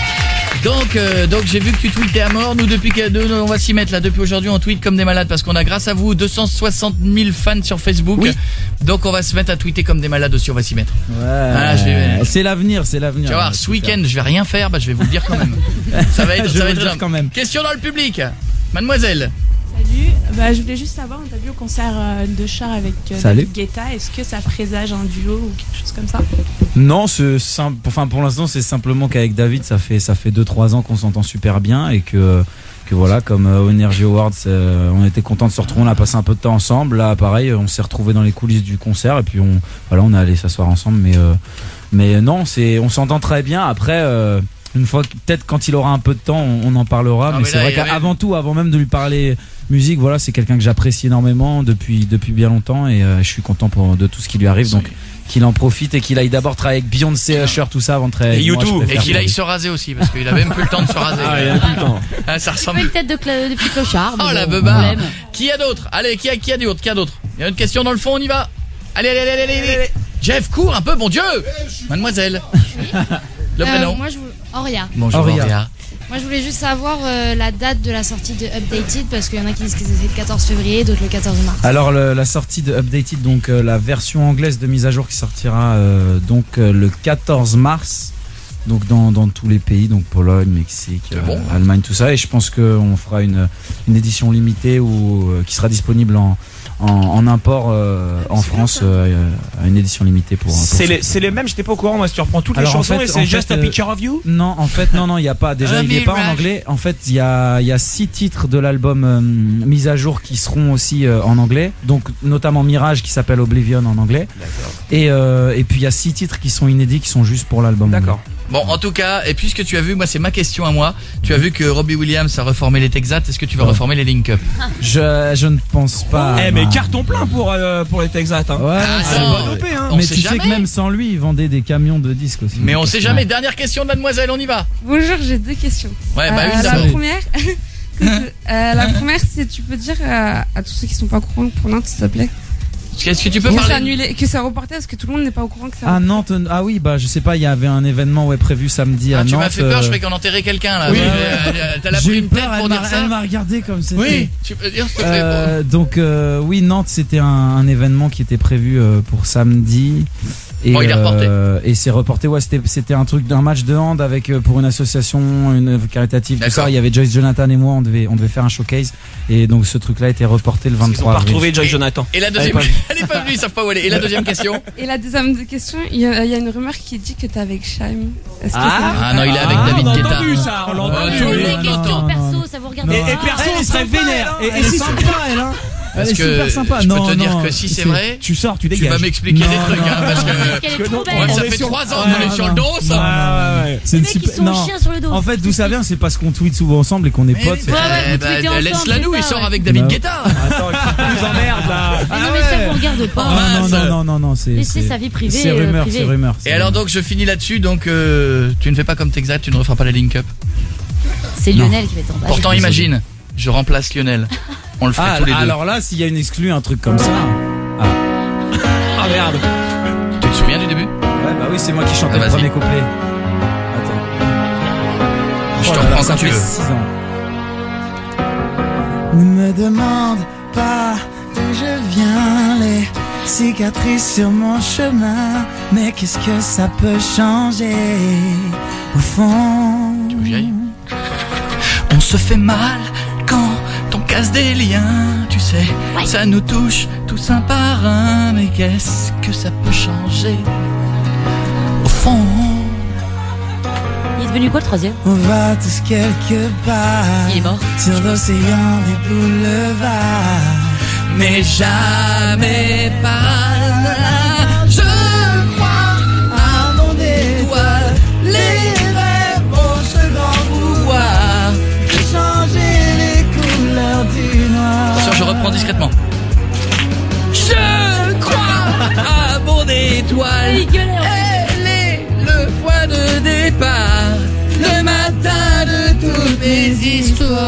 Donc, euh, donc j'ai vu que tu tweetais à mort. Nous, depuis que deux, on va s'y mettre là. Depuis aujourd'hui, on tweet comme des malades parce qu'on a, grâce à vous, deux cent soixante mille fans sur Facebook. Oui. Donc, on va se mettre à tweeter comme des malades aussi. On va s'y mettre. Ouais. Voilà, je vais- C'est l'avenir, c'est l'avenir. Tu vas voir, Ouais, ce c'est week-end, je vais rien faire. Bah, je vais vous le dire quand même. Ça va être, Je ça va vais être le dire énorme. quand même. Question dans le public, mademoiselle. Salut, bah, je voulais juste savoir, on t'a vu au concert euh, de Char avec euh, Salut. David Guetta, est-ce que ça présage un duo ou quelque chose comme ça? Non, c'est simple. Enfin, pour l'instant, c'est simplement qu'avec David, ça fait ça fait deux trois ans qu'on s'entend super bien et que que voilà, comme euh, au Energy Awards, euh, on était content de se retrouver, on a passé un peu de temps ensemble. Là, pareil, on s'est retrouvés dans les coulisses du concert et puis on voilà, on est allé s'asseoir ensemble. Mais euh, mais non, c'est on s'entend très bien. Après. Euh, Une fois, que- peut-être quand il aura un peu de temps, on, on en parlera. Non, mais mais c'est là, vrai il y avait- qu'avant tout, avant même de lui parler musique, voilà, c'est quelqu'un que j'apprécie énormément depuis depuis bien longtemps et euh, je suis content pour de tout ce qui lui arrive. Donc qu'il en profite et qu'il aille d'abord travailler avec Beyoncé, Usher, tout ça avant de travailler. Et avec moi, YouTube. je préfère Et qu'il pour aille lui. se raser aussi, parce qu'il a même plus le temps de se raser. Ah, il a plus le temps. Ah, ça Avec ressemble. une tête de, cla- de petit clochard. mais Oh la bon, beubare. problème. Qui a d'autres? Allez, qui a, qui a d'autres? Qui a d'autres? Il y a une question dans le fond, on y va. Allez, allez, allez, allez, allez. Jeff, cours un peu, mon Dieu. Mademoiselle. Le Euh, prénom. moi, je voulais... Auria. Bonjour, Auria. Auria. Moi, je voulais juste savoir euh, la date de la sortie de Updated parce qu'il y en a qui disent que c'est le quatorze février, d'autres le quatorze mars. Alors le- la sortie de Updated, donc euh, la version anglaise de mise à jour qui sortira euh, donc euh, le quatorze mars. Donc dans, dans tous les pays, donc Pologne, Mexique, C'est euh, bon. Allemagne, tout ça. Et je pense qu'on fera une, une édition limitée ou euh, qui sera disponible en, en, en import euh, en France, euh, à une édition limitée pour. pour C'est ça. les, c'est les mêmes, j'étais pas au courant. Moi, si tu reprends toutes les Alors, en chansons fait- et en c'est fait, just a euh, picture of you. Non, en fait, non, non, il y a pas. Déjà, Un il est pas en mirage. anglais. En fait, il y a, il y a six titres de l'album euh, mis à jour qui seront aussi euh, en anglais. Donc, notamment Mirage qui s'appelle Oblivion en anglais. Et euh, et puis il y a six titres qui sont inédits, qui sont juste pour l'album. D'accord. Bon, en tout cas, et puisque tu as vu, moi c'est ma question à moi, tu as vu que Robbie Williams a reformé les Texas, est-ce que tu vas Ouais. reformer les Link Up? Je, je ne pense pas. Eh, mais non. carton plein pour, euh, pour les Texas. Hein. Ouais, Ah, c'est attends. bon. Bonne O P, hein. On Mais sait tu sais jamais. que même sans lui, il vendait des camions de disques aussi. Mais on sait Ouais. jamais. Dernière question de mademoiselle, on y va. Bonjour, j'ai deux questions. Ouais, bah Euh, une la d'abord. première, euh, la première, c'est tu peux dire euh, à tous ceux qui sont pas au courant pour Nantes, s'il te plaît, Est-ce que tu peux que c'est parler? annulé, que c'est reporté parce que tout le monde n'est pas au courant que ça. Ah Nantes, ah oui, bah je sais pas, il y avait un événement ouais prévu samedi à Ah, Nantes. tu m'as fait peur, euh, je croyais qu'on enterrait quelqu'un là. Oui. Euh, T'as la J'ai pris eu une tête peur, pour elle dire m'a- ça? elle m'a regardé comme c'était. Oui, tu peux dire s'il te plaît. Euh, donc euh, oui, Nantes, c'était un, un événement qui était prévu euh, pour samedi. Et, Bon, il est reporté. euh, et c'est reporté. Ouais, c'était c'était un truc d'un match de hand avec euh, pour une association, une œuvre caritative. Tout D'accord. ça. Il y avait Joyce Jonathan et moi. On devait on devait faire un showcase. Et donc ce truc-là a été reporté le Ils ont vingt-trois pas avril. retrouvé Joy Et- Jonathan. Et la deuxième, Elle est elle est pas venue, ils savent pas où elle est. Et la deuxième question? Et la deuxième question, il y, a il y a une rumeur qui dit que t'es avec Shami. Est-ce que Ah. Ah non, il est avec Ah, David on a Guetta. entendu ça, on l'a Euh, entendu. tu- C'est oui, des non, questions non, perso, non. ça vous regarde Non. Et, pas. et perso, Elle on est serait sympa, vénère. elle, Et, hein. et Elle est si sympa, elle, hein. Parce Elle est que super sympa. je peux Non, te dire non, que si c'est c'est- vrai, tu sors, tu tu dégages. vas m'expliquer Non, des trucs, non, hein, parce Parce que qu'elle est que trop non, belle. moi, on ça est fait sur- trois ans Ouais, qu'on est sur le non. dos, ça. Ouais, ouais, ouais. C'est Les une mecs, ils super- sont non. chiens sur le dos. En fait, d'où ça vient, c'est parce qu'on tweet souvent ensemble et qu'on est Mais potes. oui, c'est- Ouais, ouais, vous bah, tweetez ensemble, laisse-la c'est nous, ça, il sort ouais. avec David Non. Guetta. Attends, il nous emmerde là. Mais non, mais ça vous regarde pas. Ah, non, mince. non, non, non, non, c'est. Laissez c'est- sa vie privée, C'est euh, rumeur, privée. c'est rumeur. Et alors donc je finis là-dessus, donc euh, tu ne fais pas comme Texas, tu ne referas pas les Link Up. C'est Non. Lionel qui va être en bas. Pourtant désolé. imagine, je remplace Lionel. On le ferait Ah, tous les deux. alors là, s'il y a une exclue, un truc comme ça. Ah, Ah merde. Tu te souviens du début? ouais, bah oui, c'est moi qui chantais Ah, le vas-y. premier couplet. Attends. Je te Oh là là, reprends ça quand tu fait veux. six ans. Ne me demande pas d'où je viens, les cicatrices sur mon chemin. Mais qu'est-ce que ça peut changer au fond? Tu veux que j'y aille? On se fait mal quand on casse des liens, tu sais. Ça nous touche tous un par un, mais qu'est-ce que ça peut changer au fond? Il est devenu quoi le troisième? On va tous quelque part. Il est mort. Sur l'océan des boulevards. Mais jamais par là. Je crois à mon étoile. Les rêves ont ce grand pouvoir. Changer les couleurs du noir. Attention, je reprends discrètement. Je crois à mon étoile. Il gueulait, en Elle est le point de départ, le matin de toutes mes histoires.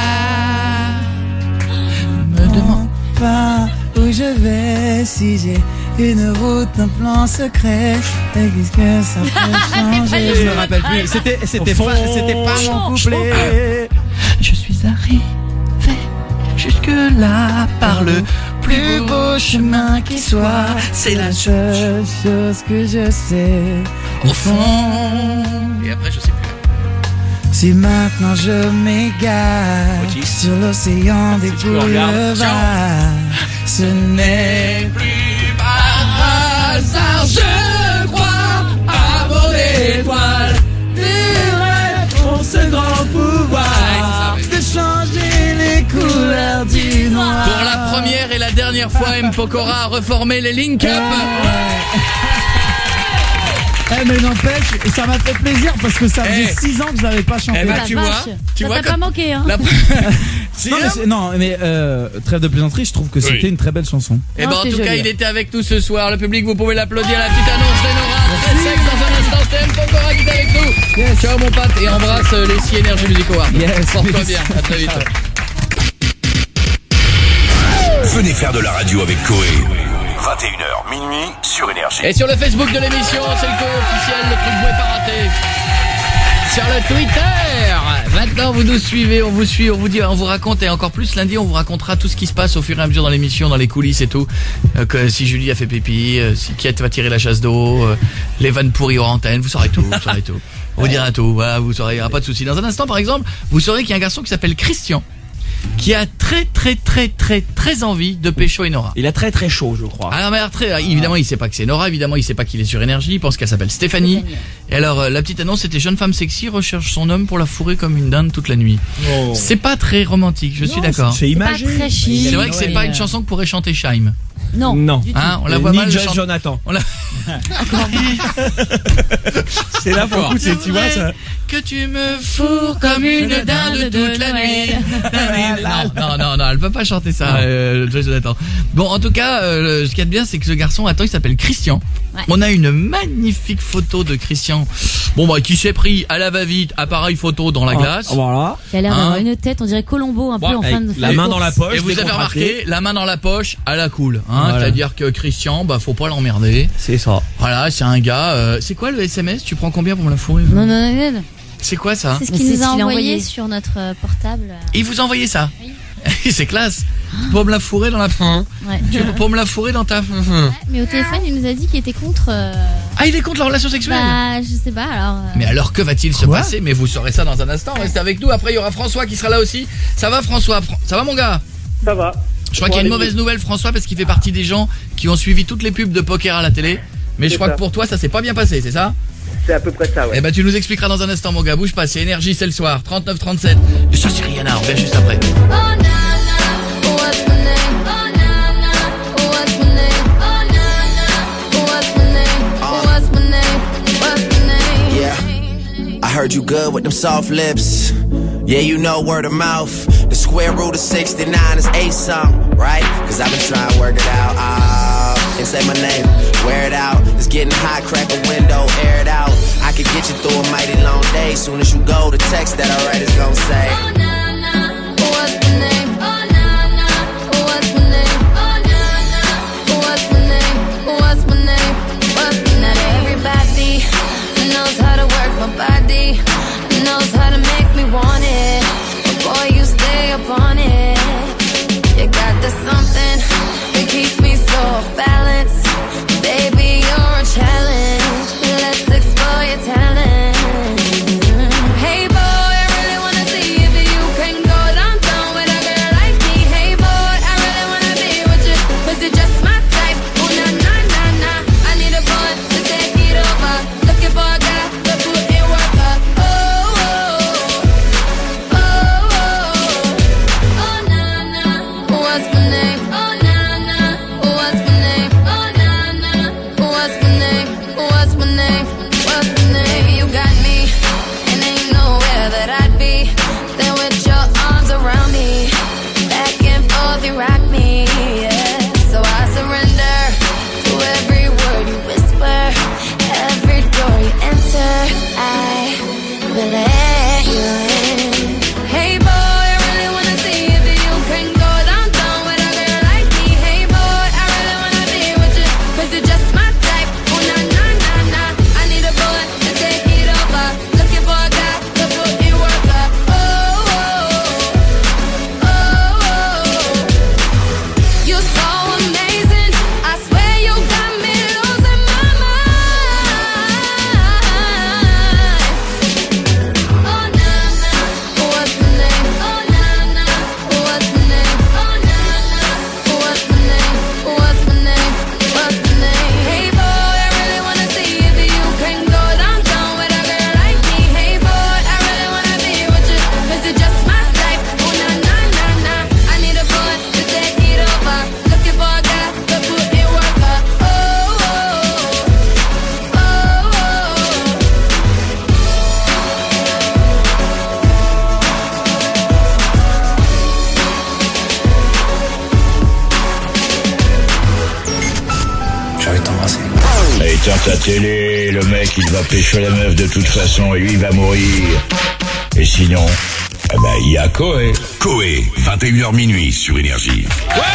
Me demande. Pas où je vais, si j'ai une route, un plan secret. Et qu'est-ce que ça peut changer? Je me rappelle plus. C'était, c'était Au fond. pas, c'était pas mon couplet. Je suis arrivé jusque là par le plus beau chemin qui soit. C'est la seule chose que je sais. au fond. Et après, je sais plus. Si maintenant je m'égare sur l'océan des tu me regardes. boulevards, ce n'est Plus par hasard, je crois à mon étoile. pour ce grand pouvoir de changer les couleurs du noir. Pour la première et la dernière fois, M. Pokora a reformé les Link Up. Eh mais n'empêche, ça m'a fait plaisir parce que ça faisait Eh. six ans que je l'avais pas chanté. Eh ben, Oh la tu vache. vois, tu Ça vois t'a quand- pas manqué, hein. La... Non, mais, c'est- non, mais euh, trêve de plaisanterie, je trouve que c'était Oui. une très belle chanson. Et Non, ben en c'est tout cas, joli. il était avec nous ce soir. Le public, vous pouvez l'applaudir. La petite annonce de Nora. Très sec dans un instant. C'était M. Pokora qui est avec nous. Yes. Ciao mon pote et embrasse euh, les six Energy Music Awards. Yes, Porte-toi yes. bien. À très vite. Venez faire de la radio avec Coé. vingt et une heures minuit sur Énergie. Et sur le Facebook de l'émission, c'est le co officiel, le truc boué pas raté. Sur le Twitter, maintenant vous nous suivez, on vous suit, on vous dit, on vous raconte et encore plus lundi, on vous racontera tout ce qui se passe au fur et à mesure dans l'émission, dans les coulisses et tout. Euh, que si Julie a fait pipi, euh, si Kiet va tirer la chasse d'eau, euh, les vannes pourries hors antenne, vous saurez tout, vous saurez tout. On vous dira tout, voilà, vous saurez, il n'y aura pas de souci. Dans un instant, par exemple, vous saurez qu'il y a un garçon qui s'appelle Christian, qui a très très très très très envie de pécho et Nora. Il a très très chaud, je crois. Alors, mais alors, très, évidemment, il sait pas que c'est Nora, évidemment, il sait pas qu'il est sur Énergie, il pense qu'elle s'appelle Stéphanie. Et alors, euh, la petite annonce, c'était jeune femme sexy recherche son homme pour la fourrer comme une dinde toute la nuit. Oh. C'est pas très romantique, je suis d'accord. C'est C'est pas imagé. très chic. C'est vrai que c'est mais, pas euh, une chanson que pourrait chanter Shaim. Non. Non. du tout. Hein, on la Et voit ni mal Josh chanter. Jonathan. On la... C'est là pour le coup, c'est- tu vois ça. Que tu me fourres comme une dinde toute la nuit. Non, non, non, non, elle peut pas chanter ça, euh, Josh Jonathan. Bon, en tout cas, euh, ce qu'il y a de bien, c'est que ce garçon, attends, il s'appelle Christian. Ouais. On a une magnifique photo de Christian. Bon, bah, qui s'est pris à la va-vite, appareil photo dans la glace. Ah, voilà. Il a l'air Hein d'avoir une tête, on dirait Colombo un peu Ouais, en fin de La fin de main dans la course. poche. Et vous avez décontracté. remarqué, la main dans la poche, à la cool. Hein, Voilà. c'est-à-dire que Christian, bah, faut pas l'emmerder. C'est ça. Voilà, c'est un gars. euh, c'est quoi le S M S? Tu prends combien pour me la fourrer? Non, non, non, non. C'est quoi ça? C'est ce Mais qu'il c'est nous a ce qu'il a envoyé, envoyé. sur notre euh, portable. Il vous a envoyé ça? Oui. C'est classe. Pour me la fourrer dans la. Ouais. Tu veux- Pour me la fourrer dans ta. Ouais, mais au téléphone, il nous a dit qu'il était contre. euh, Ah, il est contre la relation sexuelle? Bah, je sais pas, alors. euh, Mais alors que va-t-il se Quoi passer? Mais vous saurez ça dans un instant. Restez avec nous. Après, il y aura François qui sera là aussi. Ça va, François? Fran- Ça va, mon gars? Ça va. Je crois qu'il y a une mauvaise nouvelle, François, parce qu'il fait partie des gens qui ont suivi toutes les pubs de poker à la télé. Mais je C'est crois ça. que pour toi, ça s'est pas bien passé, c'est ça? C'est à peu près ça, ouais. Eh ben, tu nous expliqueras dans un instant, mon gars. Bouge pas, c'est Énergie, c'est le soir. trente-neuf trente-sept. Et ça, c'est Rihanna. On revient juste après. Oh na na, what's my name? Oh na na, what's my name? Oh na na, what's my name? What's my name? What's my name? Yeah, I heard you good with them soft lips. Yeah, you know word of mouth. The square root of sixty-nine is eight something, right? Cause I've been trying to work it out. Ah, and say my name, wear it out. It's getting hot, crack a window, air it out. I could get you through a mighty long day. Soon as you go, the text that I write is gonna say. Oh na na, what's my name? Oh na na, éteins ta télé, le mec il va pécho la meuf de toute façon et lui il va mourir. Et sinon, eh ben il y a Coé. Coé, vingt et une heures minuit sur Énergie.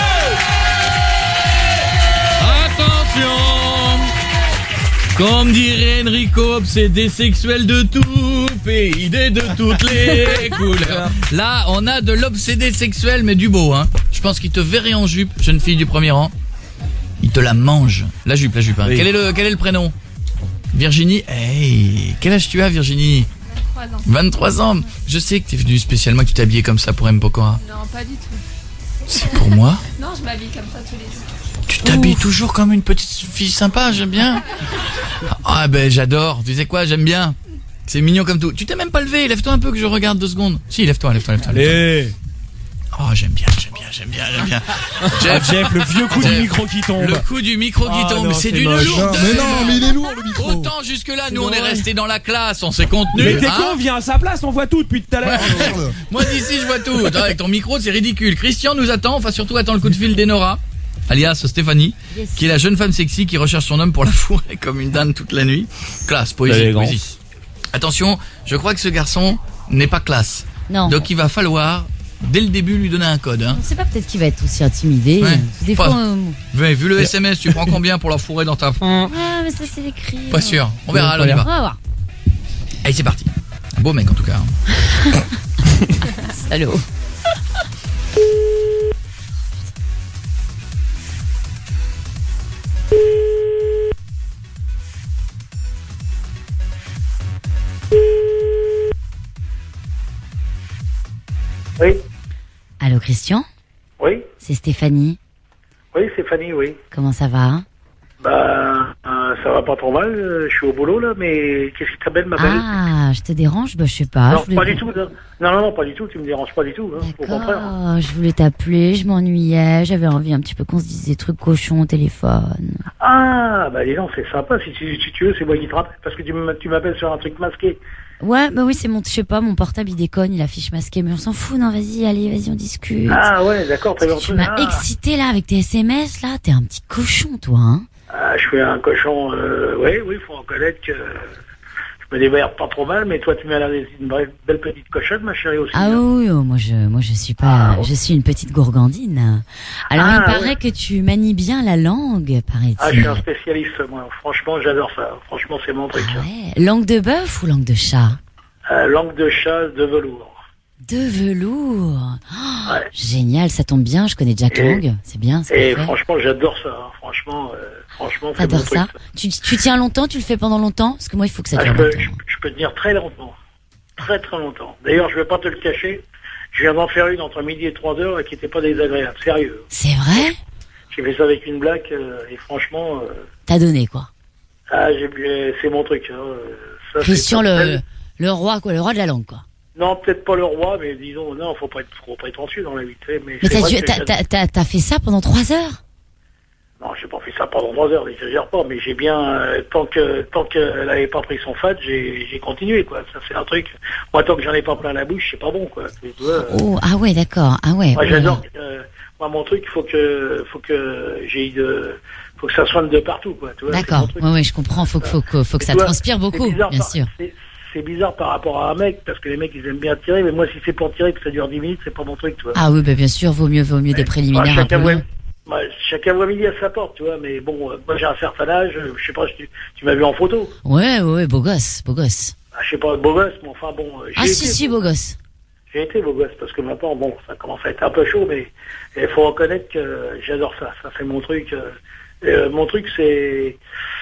Attention, comme dirait Enrico, obsédé sexuel de tout pays, de toutes les couleurs. Là, on a de l'obsédé sexuel, mais du beau, hein. Je pense qu'il te verrait en jupe, jeune fille du premier rang. Il te la mange. La jupe, la jupe. Hein. Oui. Quel est le, quel est le prénom? Virginie. Hey, quel âge tu as, Virginie? vingt-trois ans. vingt-trois ans. Je sais que tu es venue spécialement, que tu t'es habillée comme ça pour M. Pokora. Non, pas du tout. C'est pour moi? Non, je m'habille comme ça tous les jours. Tu t'habilles toujours comme une petite fille sympa, j'aime bien. Ah ben j'adore, tu sais quoi, j'aime bien. C'est mignon comme tout. Tu t'es même pas levé, lève-toi un peu que je regarde deux secondes. Si, lève-toi, lève-toi, lève-toi. Allez. Oh, j'aime bien, j'aime bien, j'aime bien, j'aime bien. Jeff, Jeff, le vieux coup Jeff, du micro qui tombe. Le coup du micro qui oh, tombe, non, c'est d'une moche. lourdeur. Mais non, mais il est lourd le micro. Autant jusque-là, nous on est restés dans la classe, on s'est contenu. Mais t'es hein con, viens à sa place, on voit tout depuis tout à l'heure. Ouais. Moi d'ici je vois tout. Attends, avec ton micro c'est ridicule. Christian nous attend, enfin surtout attend le coup de fil d'Enora, alias Stéphanie, yes. Qui est la jeune femme sexy qui recherche son homme pour la fourrer comme une dinde toute la nuit. Classe, poésie, poésie. Attention, je crois que ce garçon n'est pas classe. Non. Donc il va falloir dès le début lui donner un code. Hein. On sait pas, peut-être qu'il va être aussi intimidé. Ouais. Des pas, fois, euh... ouais, vu le S M S, tu prends combien pour la fourrer dans ta... Ah mais ça c'est écrit. Pas sûr. On verra, alors on y va. On va voir. Allez, c'est parti. Un beau mec en tout cas. Hein. Salaud. Oui. Allô Christian? Oui. C'est Stéphanie. Oui, Stéphanie, oui. Comment ça va? Bah, euh, ça va pas trop mal. euh, Je suis au boulot là, mais qu'est-ce qui t'appelle, ma belle? Ah, je te dérange? Bah je sais pas. Non, je voulais... pas du tout. Non. non, non, non, pas du tout. Tu me déranges pas du tout. Hein, au contraire. Oh, je voulais t'appeler, je m'ennuyais, j'avais envie un petit peu qu'on se dise des trucs cochons au téléphone. Ah, bah dis donc, c'est sympa. Si tu, si tu veux, c'est moi qui te rappelle. Parce que tu m'appelles sur un truc masqué. Ouais, bah oui, c'est mon, je sais pas, mon portable il déconne, il affiche masqué, mais on s'en fout, non, vas-y, allez, vas-y, on discute. Ah ouais, d'accord, t'as Tu m'as ah. excité là avec tes S M S là, t'es un petit cochon toi, hein. Ah, je suis un cochon, euh, oui, oui, faut reconnaître que je me démerde pas trop mal, mais toi tu m'as l'air d'être une belle, belle petite cochonne, ma chérie aussi. Ah hein. oui, oh, moi je, moi je suis pas, ah, je suis une petite gourgandine. Alors ah, il paraît ouais. que tu manies bien la langue, paraît-il. Ah, je suis un spécialiste, moi. Franchement, j'adore ça. Franchement, c'est mon truc. Ah, ouais. Langue de bœuf ou langue de chat? Euh, langue de chat de velours. De velours. Oh, ouais. Génial, ça tombe bien, je connais Jack Lang, c'est bien. Et franchement, j'adore ça. Hein. Franchement, euh, franchement, c'est T'adores mon ça. truc, ça. Tu, tu tiens longtemps, tu le fais pendant longtemps? Parce que moi, il faut que ça ah, dure je peux, longtemps. Je, je peux tenir très longtemps. Très très longtemps. D'ailleurs, je vais pas te le cacher. Je viens d'en faire une entre midi et trois heures et qui était pas désagréable. Sérieux. C'est vrai? J'ai fait ça avec une blague euh, et franchement... Euh, T'as donné quoi? Ah, j'ai, c'est mon truc. Hein. Ça, Christian, le, le roi, quoi, le roi de la langue, quoi. Non, peut-être pas le roi, mais disons, non, faut pas être trop prétentieux dans la vie. Mais, mais t'as, dû, t'as, t'as, t'as, t'as fait ça pendant trois heures? Non, j'ai pas fait ça pendant trois heures, n'exagère pas, mais j'ai bien, euh, tant que tant qu'elle avait pas pris son fat, j'ai, j'ai continué, quoi. Ça, c'est un truc. Moi, tant que j'en ai pas plein la bouche, c'est pas bon, quoi. Tu vois, euh... Oh, ah ouais, d'accord, ah ouais. Moi, ouais. j'adore. Euh, moi, mon truc, faut que, faut que j'ai de, faut que ça soigne de partout, quoi. Tu vois, d'accord. Ouais, ouais, je comprends. Faut que, faut que, faut que ça vois, transpire beaucoup, bien par, sûr. C'est, c'est bizarre par rapport à un mec, parce que les mecs, ils aiment bien tirer, mais moi, si c'est pour tirer que ça dure dix minutes, c'est pas mon truc, tu vois. Ah oui, bah, bien sûr, vaut mieux, vaut mieux des préliminaires. Bah, chacun, un peu voit, bah, chacun voit midi à sa porte, tu vois, mais bon, euh, moi, j'ai un certain âge, euh, je sais pas, tu, tu m'as vu en photo. Ouais, ouais, ouais, beau gosse, beau gosse. Ah, je sais pas, beau gosse, mais enfin, bon. Euh, ah, si, été, si, beau gosse. J'ai été beau gosse, parce que maintenant, bon, ça commence à être un peu chaud, mais il faut reconnaître que j'adore ça. Ça, c'est mon truc. Euh, euh, mon truc, c'est,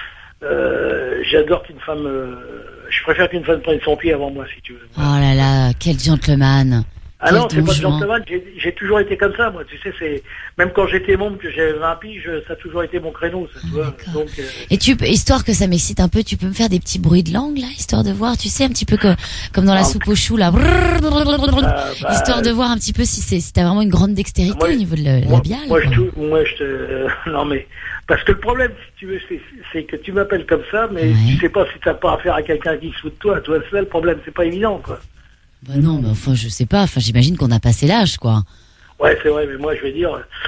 euh, j'adore qu'une femme, euh, je préfère qu'une femme prenne son pied avant moi, si tu veux. Oh là là, quel gentleman. Ah quel non, c'est pas donjon. gentleman, j'ai, j'ai toujours été comme ça, moi, tu sais, c'est, même quand j'étais môme, que j'avais vingt piges, ça a toujours été mon créneau, ça, tu ah, vois. Donc, euh... Et tu peux, histoire que ça m'excite un peu, tu peux me faire des petits bruits de langue, là, histoire de voir, tu sais, un petit peu comme, comme dans la ah, soupe aux choux, là. Ah, bah, histoire de voir un petit peu si c'est, si t'as vraiment une grande dextérité moi, au niveau de le, moi, labial. Moi, je, te, moi, je te, euh, non, mais, parce que le problème, si tu veux, c'est, c'est que tu m'appelles comme ça, mais ouais. tu sais pas si t'as pas affaire à quelqu'un qui se fout de toi, toi, c'est ça le problème, c'est pas évident, quoi. Bah non, mais enfin, je sais pas, enfin, j'imagine qu'on a passé l'âge, quoi. Ouais, c'est vrai, mais moi, je vais dire,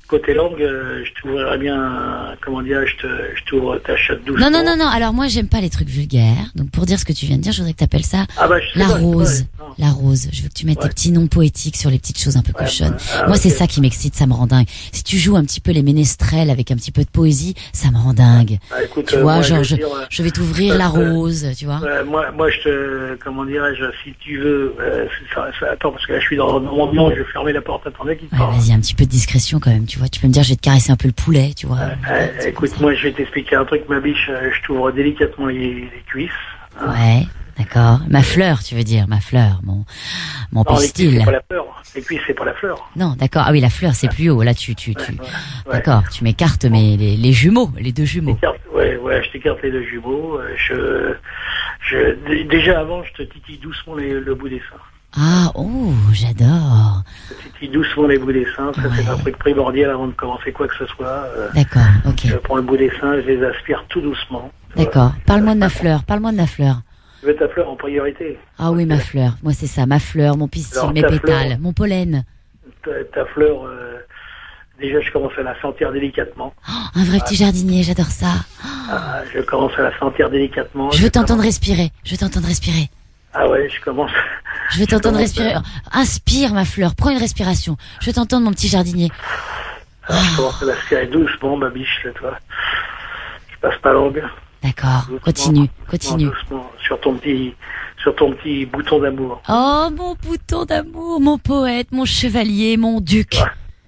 côté langue, euh, je t'ouvrirais bien, euh, comment dire, je te, je t'ouvre ta chatte douce. Non, non, non, non. Alors moi, j'aime pas les trucs vulgaires. Donc pour dire ce que tu viens de dire, je voudrais que t'appelles ça Ah bah, je sais la pas, je sais rose. pas, ouais. La rose. Je veux que tu mettes Ouais. tes petits noms poétiques sur les petites choses un peu cochonnes. bah, ah, moi, c'est ok. ça qui m'excite, ça me rend dingue. Si tu joues un petit peu les ménestrels avec un petit peu de poésie, ça me rend dingue. Ah, écoute, tu euh, vois, moi, genre, je je, veux dire, euh, je vais t'ouvrir la euh, rose, tu vois. Ouais, moi, moi, je te, comment dirais-je, si tu veux, euh, c'est ça, ça- attends, parce que là, je suis dans, dans mon bureau, je vais fermer la porte. Attendez, qu'il Ouais, vas-y, un petit peu de discrétion quand même, tu vois. Tu peux me dire, je vais te caresser un peu le poulet, tu vois. Euh, écoute, moi, je vais t'expliquer un truc, ma biche. euh, Je t'ouvre délicatement les, les cuisses. hein. Ouais, d'accord. Ma fleur, tu veux dire, ma fleur, mon, mon Non, les cuisses, pistil. c'est pas la fleur. Les cuisses, c'est pas la fleur. Non, d'accord. Ah oui, la fleur, c'est plus haut. Là, tu, tu, tu. Ouais. D'accord. Tu m'écartes mes, les, les jumeaux, les deux jumeaux. T'écartes- Ouais, ouais, je t'écarte les deux jumeaux. euh, Je, je, d- déjà avant, je te titille doucement les- le bout des seins. Ah, oh, j'adore. Je te titille doucement les bouts des seins. Ça, c'est un truc primordial avant de commencer quoi que ce soit. euh, D'accord, ok. Je prends le bout des seins, je les aspire tout doucement. D'accord. Parle-moi de ma fleur. Parle-moi de ma fleur. Je veux ta fleur en priorité. Ah oui, ma fleur. Moi, c'est ça. Ma fleur, mon pistil, Alors, mes ta pétales, fleur. mon pollen. Ta, ta fleur, euh, déjà, je commence à la sentir délicatement. Un vrai petit jardinier, j'adore ça. Ah, je commence à la sentir délicatement. Je veux t'entendre respirer. Je veux t'entendre respirer. Ah ouais, je commence. Je veux t'entendre commence respirer. à- Inspire, ma fleur. Prends une respiration. Je veux t'entendre, mon petit jardinier. Ah, je commence à l'aspirer doucement, ma biche, là, toi. Je passe ma langue. D'accord. Doucement, Continue. doucement, Continue. doucement, sur ton petit, sur ton petit bouton d'amour. Oh, mon bouton d'amour, mon poète, mon chevalier, mon duc.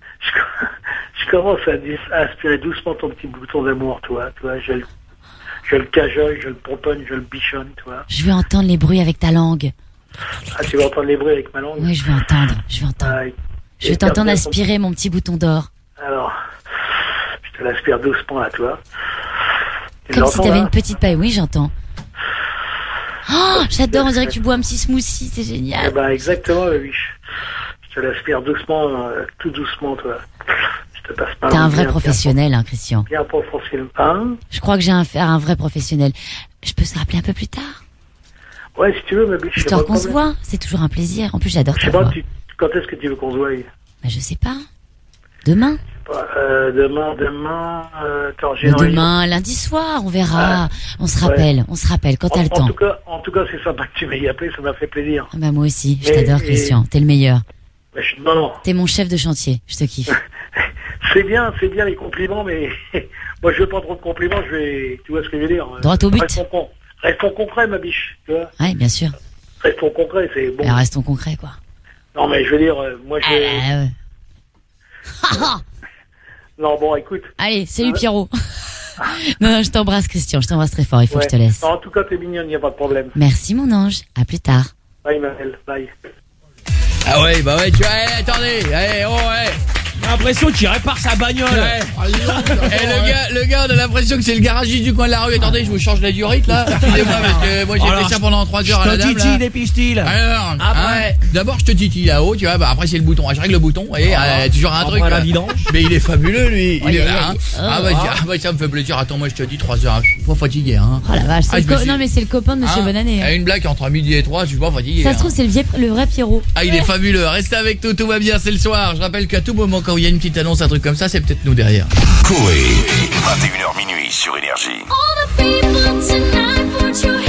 Je commence à, dis- à aspirer doucement ton petit bouton d'amour, toi. toi je, le- je le cajole, je le pomponne, je le bichonne, toi. Je veux entendre les bruits avec ta langue. Ah, tu veux entendre les bruits avec ma langue? Oui, je veux entendre. Je veux entendre. Ah, et- Je veux et t'entendre garde bien aspirer mon petit bouton d'or. ton- Alors, je te l'aspire doucement, là, toi. Tu Comme si l'entends, t'avais là une petite paille. Oui, j'entends. Oh, j'adore. On dirait que tu bois un petit smoothie. C'est Eh génial. ben, exactement, ma biche. Je te l'aspire doucement, euh, tout doucement, toi. Je te passe pas T'es un bien, vrai bien, professionnel, hein, Christian. Bien professionnel. Hein? Je crois que j'ai affaire à un vrai professionnel. Je peux se rappeler un peu plus tard. Ouais, si tu veux, ma biche. c'est Histoire pas qu'on de se problème. voit. C'est toujours un plaisir. En plus, j'adore Je ta sais pas, voix. tu- quand est-ce que tu veux qu'on se voie? Bah, je sais pas. Demain. Euh, demain, demain, euh, attends, j'ai Mais une réunion. demain, lundi soir, on verra. Ah, on se ouais. rappelle. On se rappelle quand t'as En, le en temps. tout cas, en tout cas, c'est sympa que tu m'aies appelé, ça m'a fait plaisir. Ah bah, moi aussi. Je Mais- t'adore, et- Christian. T'es le meilleur. Mais je- non, non, T'es mon chef de chantier. Je te kiffe. c'est bien, c'est bien les compliments, mais moi je veux pas trop de compliments, je vais, tu vois ce que je veux dire. Droit au but. Restons, con- restons concrets, ma biche, tu vois. Ouais, bien sûr. Restons concrets, c'est bon. Alors, restons concrets, quoi. Non, mais je veux dire, euh, moi je. Ah, ouais. Non, bon, écoute. Allez, salut Ah. Pierrot. non, non, je t'embrasse, Christian. Je t'embrasse très fort. Il faut Ouais. que je te laisse. Non, en tout cas, t'es mignonne, il n'y a pas de problème. Merci, mon ange. À plus tard. Bye, ma belle, bye. Ah ouais, bah ouais, tu vois, eh, attendez, eh, oh ouais. J'ai l'impression qu'il répare sa bagnole. Ouais. Eh, le gars, le gars, on a l'impression que c'est le garagiste du coin de la rue. Attendez, je vous change la durite là. Excusez-moi parce que moi j'ai Alors, fait ça pendant trois heures à la Je te dame. titille là. des pistils. Alors, Après. hein, d'abord je te titille là-haut, tu vois, bah après c'est le bouton. Je règle le bouton, et Ah. euh, toujours un Après truc. la là. vidange. Mais il est fabuleux lui. Il Aïe, est aïe, là. aïe. Hein. Ah, bah, Ah. ah, bah, ça me fait plaisir. Attends, moi je te dis trois heures. Je suis pas fatigué. Hein. Oh la vache. c'est Ah, le je me co- suis- Non, mais c'est le copain de Monsieur Hein, Bonannée. hein. Une blague entre midi et trois, je suis pas fatigué. Ça se hein. trouve, c'est le, vie- le vrai Pierrot. Ah, il est fabuleux. Restez avec nous, tout va bien, c'est le soir. Je rappelle qu'à tout moment, quand il y a une petite annonce, un truc comme ça, c'est peut-être nous derrière. Coé, vingt et une heures minuit sur Énergie. All the people tonight, put your